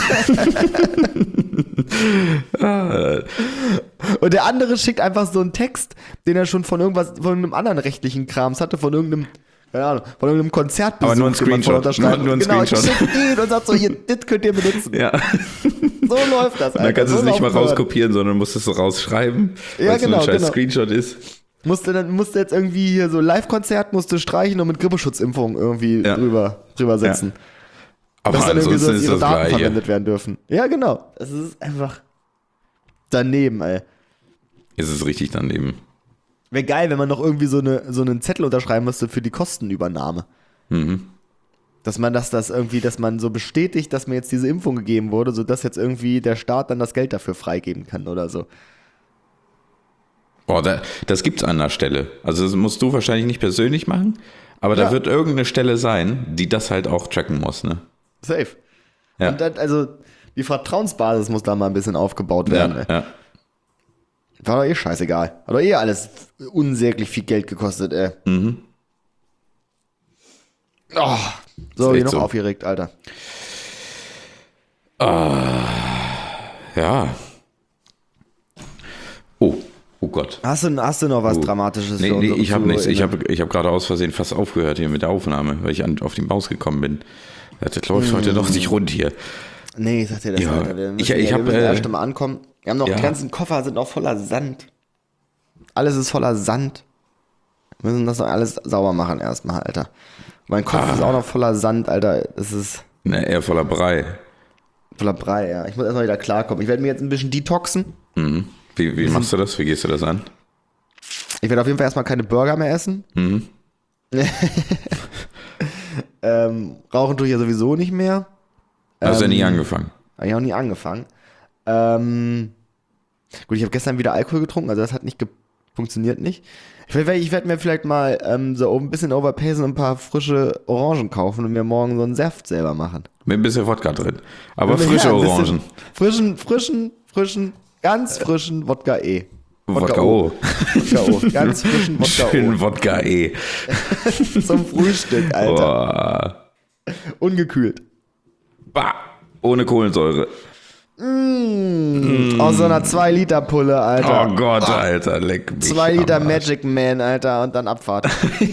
Und der andere schickt einfach so einen Text, den er schon von einem anderen rechtlichen Krams hatte, von irgendeinem, keine Ahnung, von irgendeinem Konzertbesuch. Aber nur ein Screenshot. Nur ein Screenshot. Schickt ihn und sagt so, hier, das könnt ihr benutzen. Ja. So läuft das, Alter. Dann kannst du es so nicht mal rauskopieren, sondern musst es so rausschreiben, weil es so ein scheiß Screenshot ist. Musste jetzt irgendwie hier so Live-Konzert streichen und mit Grippeschutzimpfung irgendwie drüber setzen. Ja. Aber dass dann irgendwie so, dass ihre das Daten Gleiche. verwendet werden dürfen. Ja, genau. Es ist einfach daneben, ey. Ist es richtig daneben. Wäre geil, wenn man noch irgendwie so einen Zettel unterschreiben müsste für die Kostenübernahme. Mhm. Dass man so bestätigt, dass mir jetzt diese Impfung gegeben wurde, sodass jetzt irgendwie der Staat dann das Geld dafür freigeben kann oder so. Boah, das gibt's an der Stelle. Also das musst du wahrscheinlich nicht persönlich machen, aber da wird irgendeine Stelle sein, die das halt auch tracken muss, ne? Safe. Ja. Und dann, also die Vertrauensbasis muss da mal ein bisschen aufgebaut werden. Ja. War doch scheißegal. Hat doch alles unsäglich viel Geld gekostet, ey. Mhm. Oh, so, Ist wie echt noch so. aufgeregt, Alter. Ja. Oh Gott. Hast du noch was Dramatisches Nee, für unsere ich habe nichts. Ich ZuhörerInnen? hab gerade aus Versehen fast aufgehört hier mit der Aufnahme, weil ich auf die Maus gekommen bin. Das läuft heute doch nicht rund hier. Nee, ich sag dir das, Ja, Alter. Wir ich müssen hab, erst mal ankommen. Wir haben noch, ja. die ganzen Koffer sind noch voller Sand. Alles ist voller Sand. Wir müssen das noch alles sauber machen erstmal, Alter. Mein Kopf ist auch noch voller Sand, Alter. Es ist Ne, eher voller Brei. voller Brei, ja. Ich muss erstmal wieder klarkommen. Ich werde mir jetzt ein bisschen detoxen. Mhm. Wie machst du das? Wie gehst du das an? Ich werde auf jeden Fall erstmal keine Burger mehr essen. Mhm. Rauchen tue ich ja sowieso nicht mehr. Hast du ja nie angefangen. Habe ich auch nie angefangen. Gut, ich habe gestern wieder Alkohol getrunken, also das hat nicht funktioniert nicht. Ich werd mir vielleicht mal so ein bisschen overpacen und ein paar frische Orangen kaufen und mir morgen so einen Saft selber machen. Mit ein bisschen Wodka drin. Aber Ja, frische ein bisschen Orangen. Ganz frischen Wodka E. Wodka O. Wodka O. Ganz frischen Wodka Schön Wodka E. O. Zum Frühstück, Alter. Boah. Ungekühlt. Bah. Ohne Kohlensäure. Aus so einer 2-Liter-Pulle, Alter. Oh Gott, Alter, leck mich. 2 Liter am Arsch. Magic Man, Alter, und dann Abfahrt.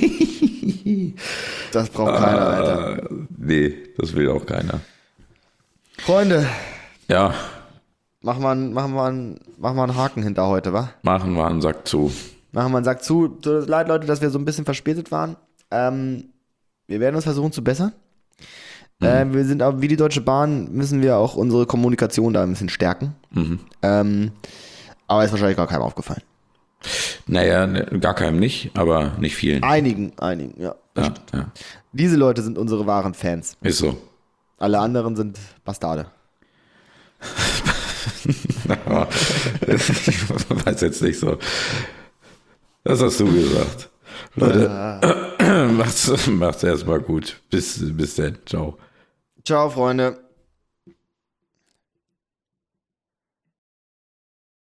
Das braucht keiner, Alter. Nee, das will auch keiner. Freunde, Ja, mach mal einen Haken hinter heute, wa? machen wir einen Sack zu. Machen wir einen Sack zu. Tut uns leid, Leute, dass wir so ein bisschen verspätet waren. Wir werden uns versuchen zu bessern. Wir sind auch, wie die Deutsche Bahn, müssen wir auch unsere Kommunikation da ein bisschen stärken. Aber ist wahrscheinlich gar keinem aufgefallen. Naja, gar keinem nicht, aber nicht vielen. Einigen, ja. Ja. Diese Leute sind unsere wahren Fans. Ist so. Alle anderen sind Bastarde. Ich weiß jetzt nicht so. Das hast du gesagt. Leute, macht's erstmal gut. Bis dann. Ciao. Ciao, Freunde.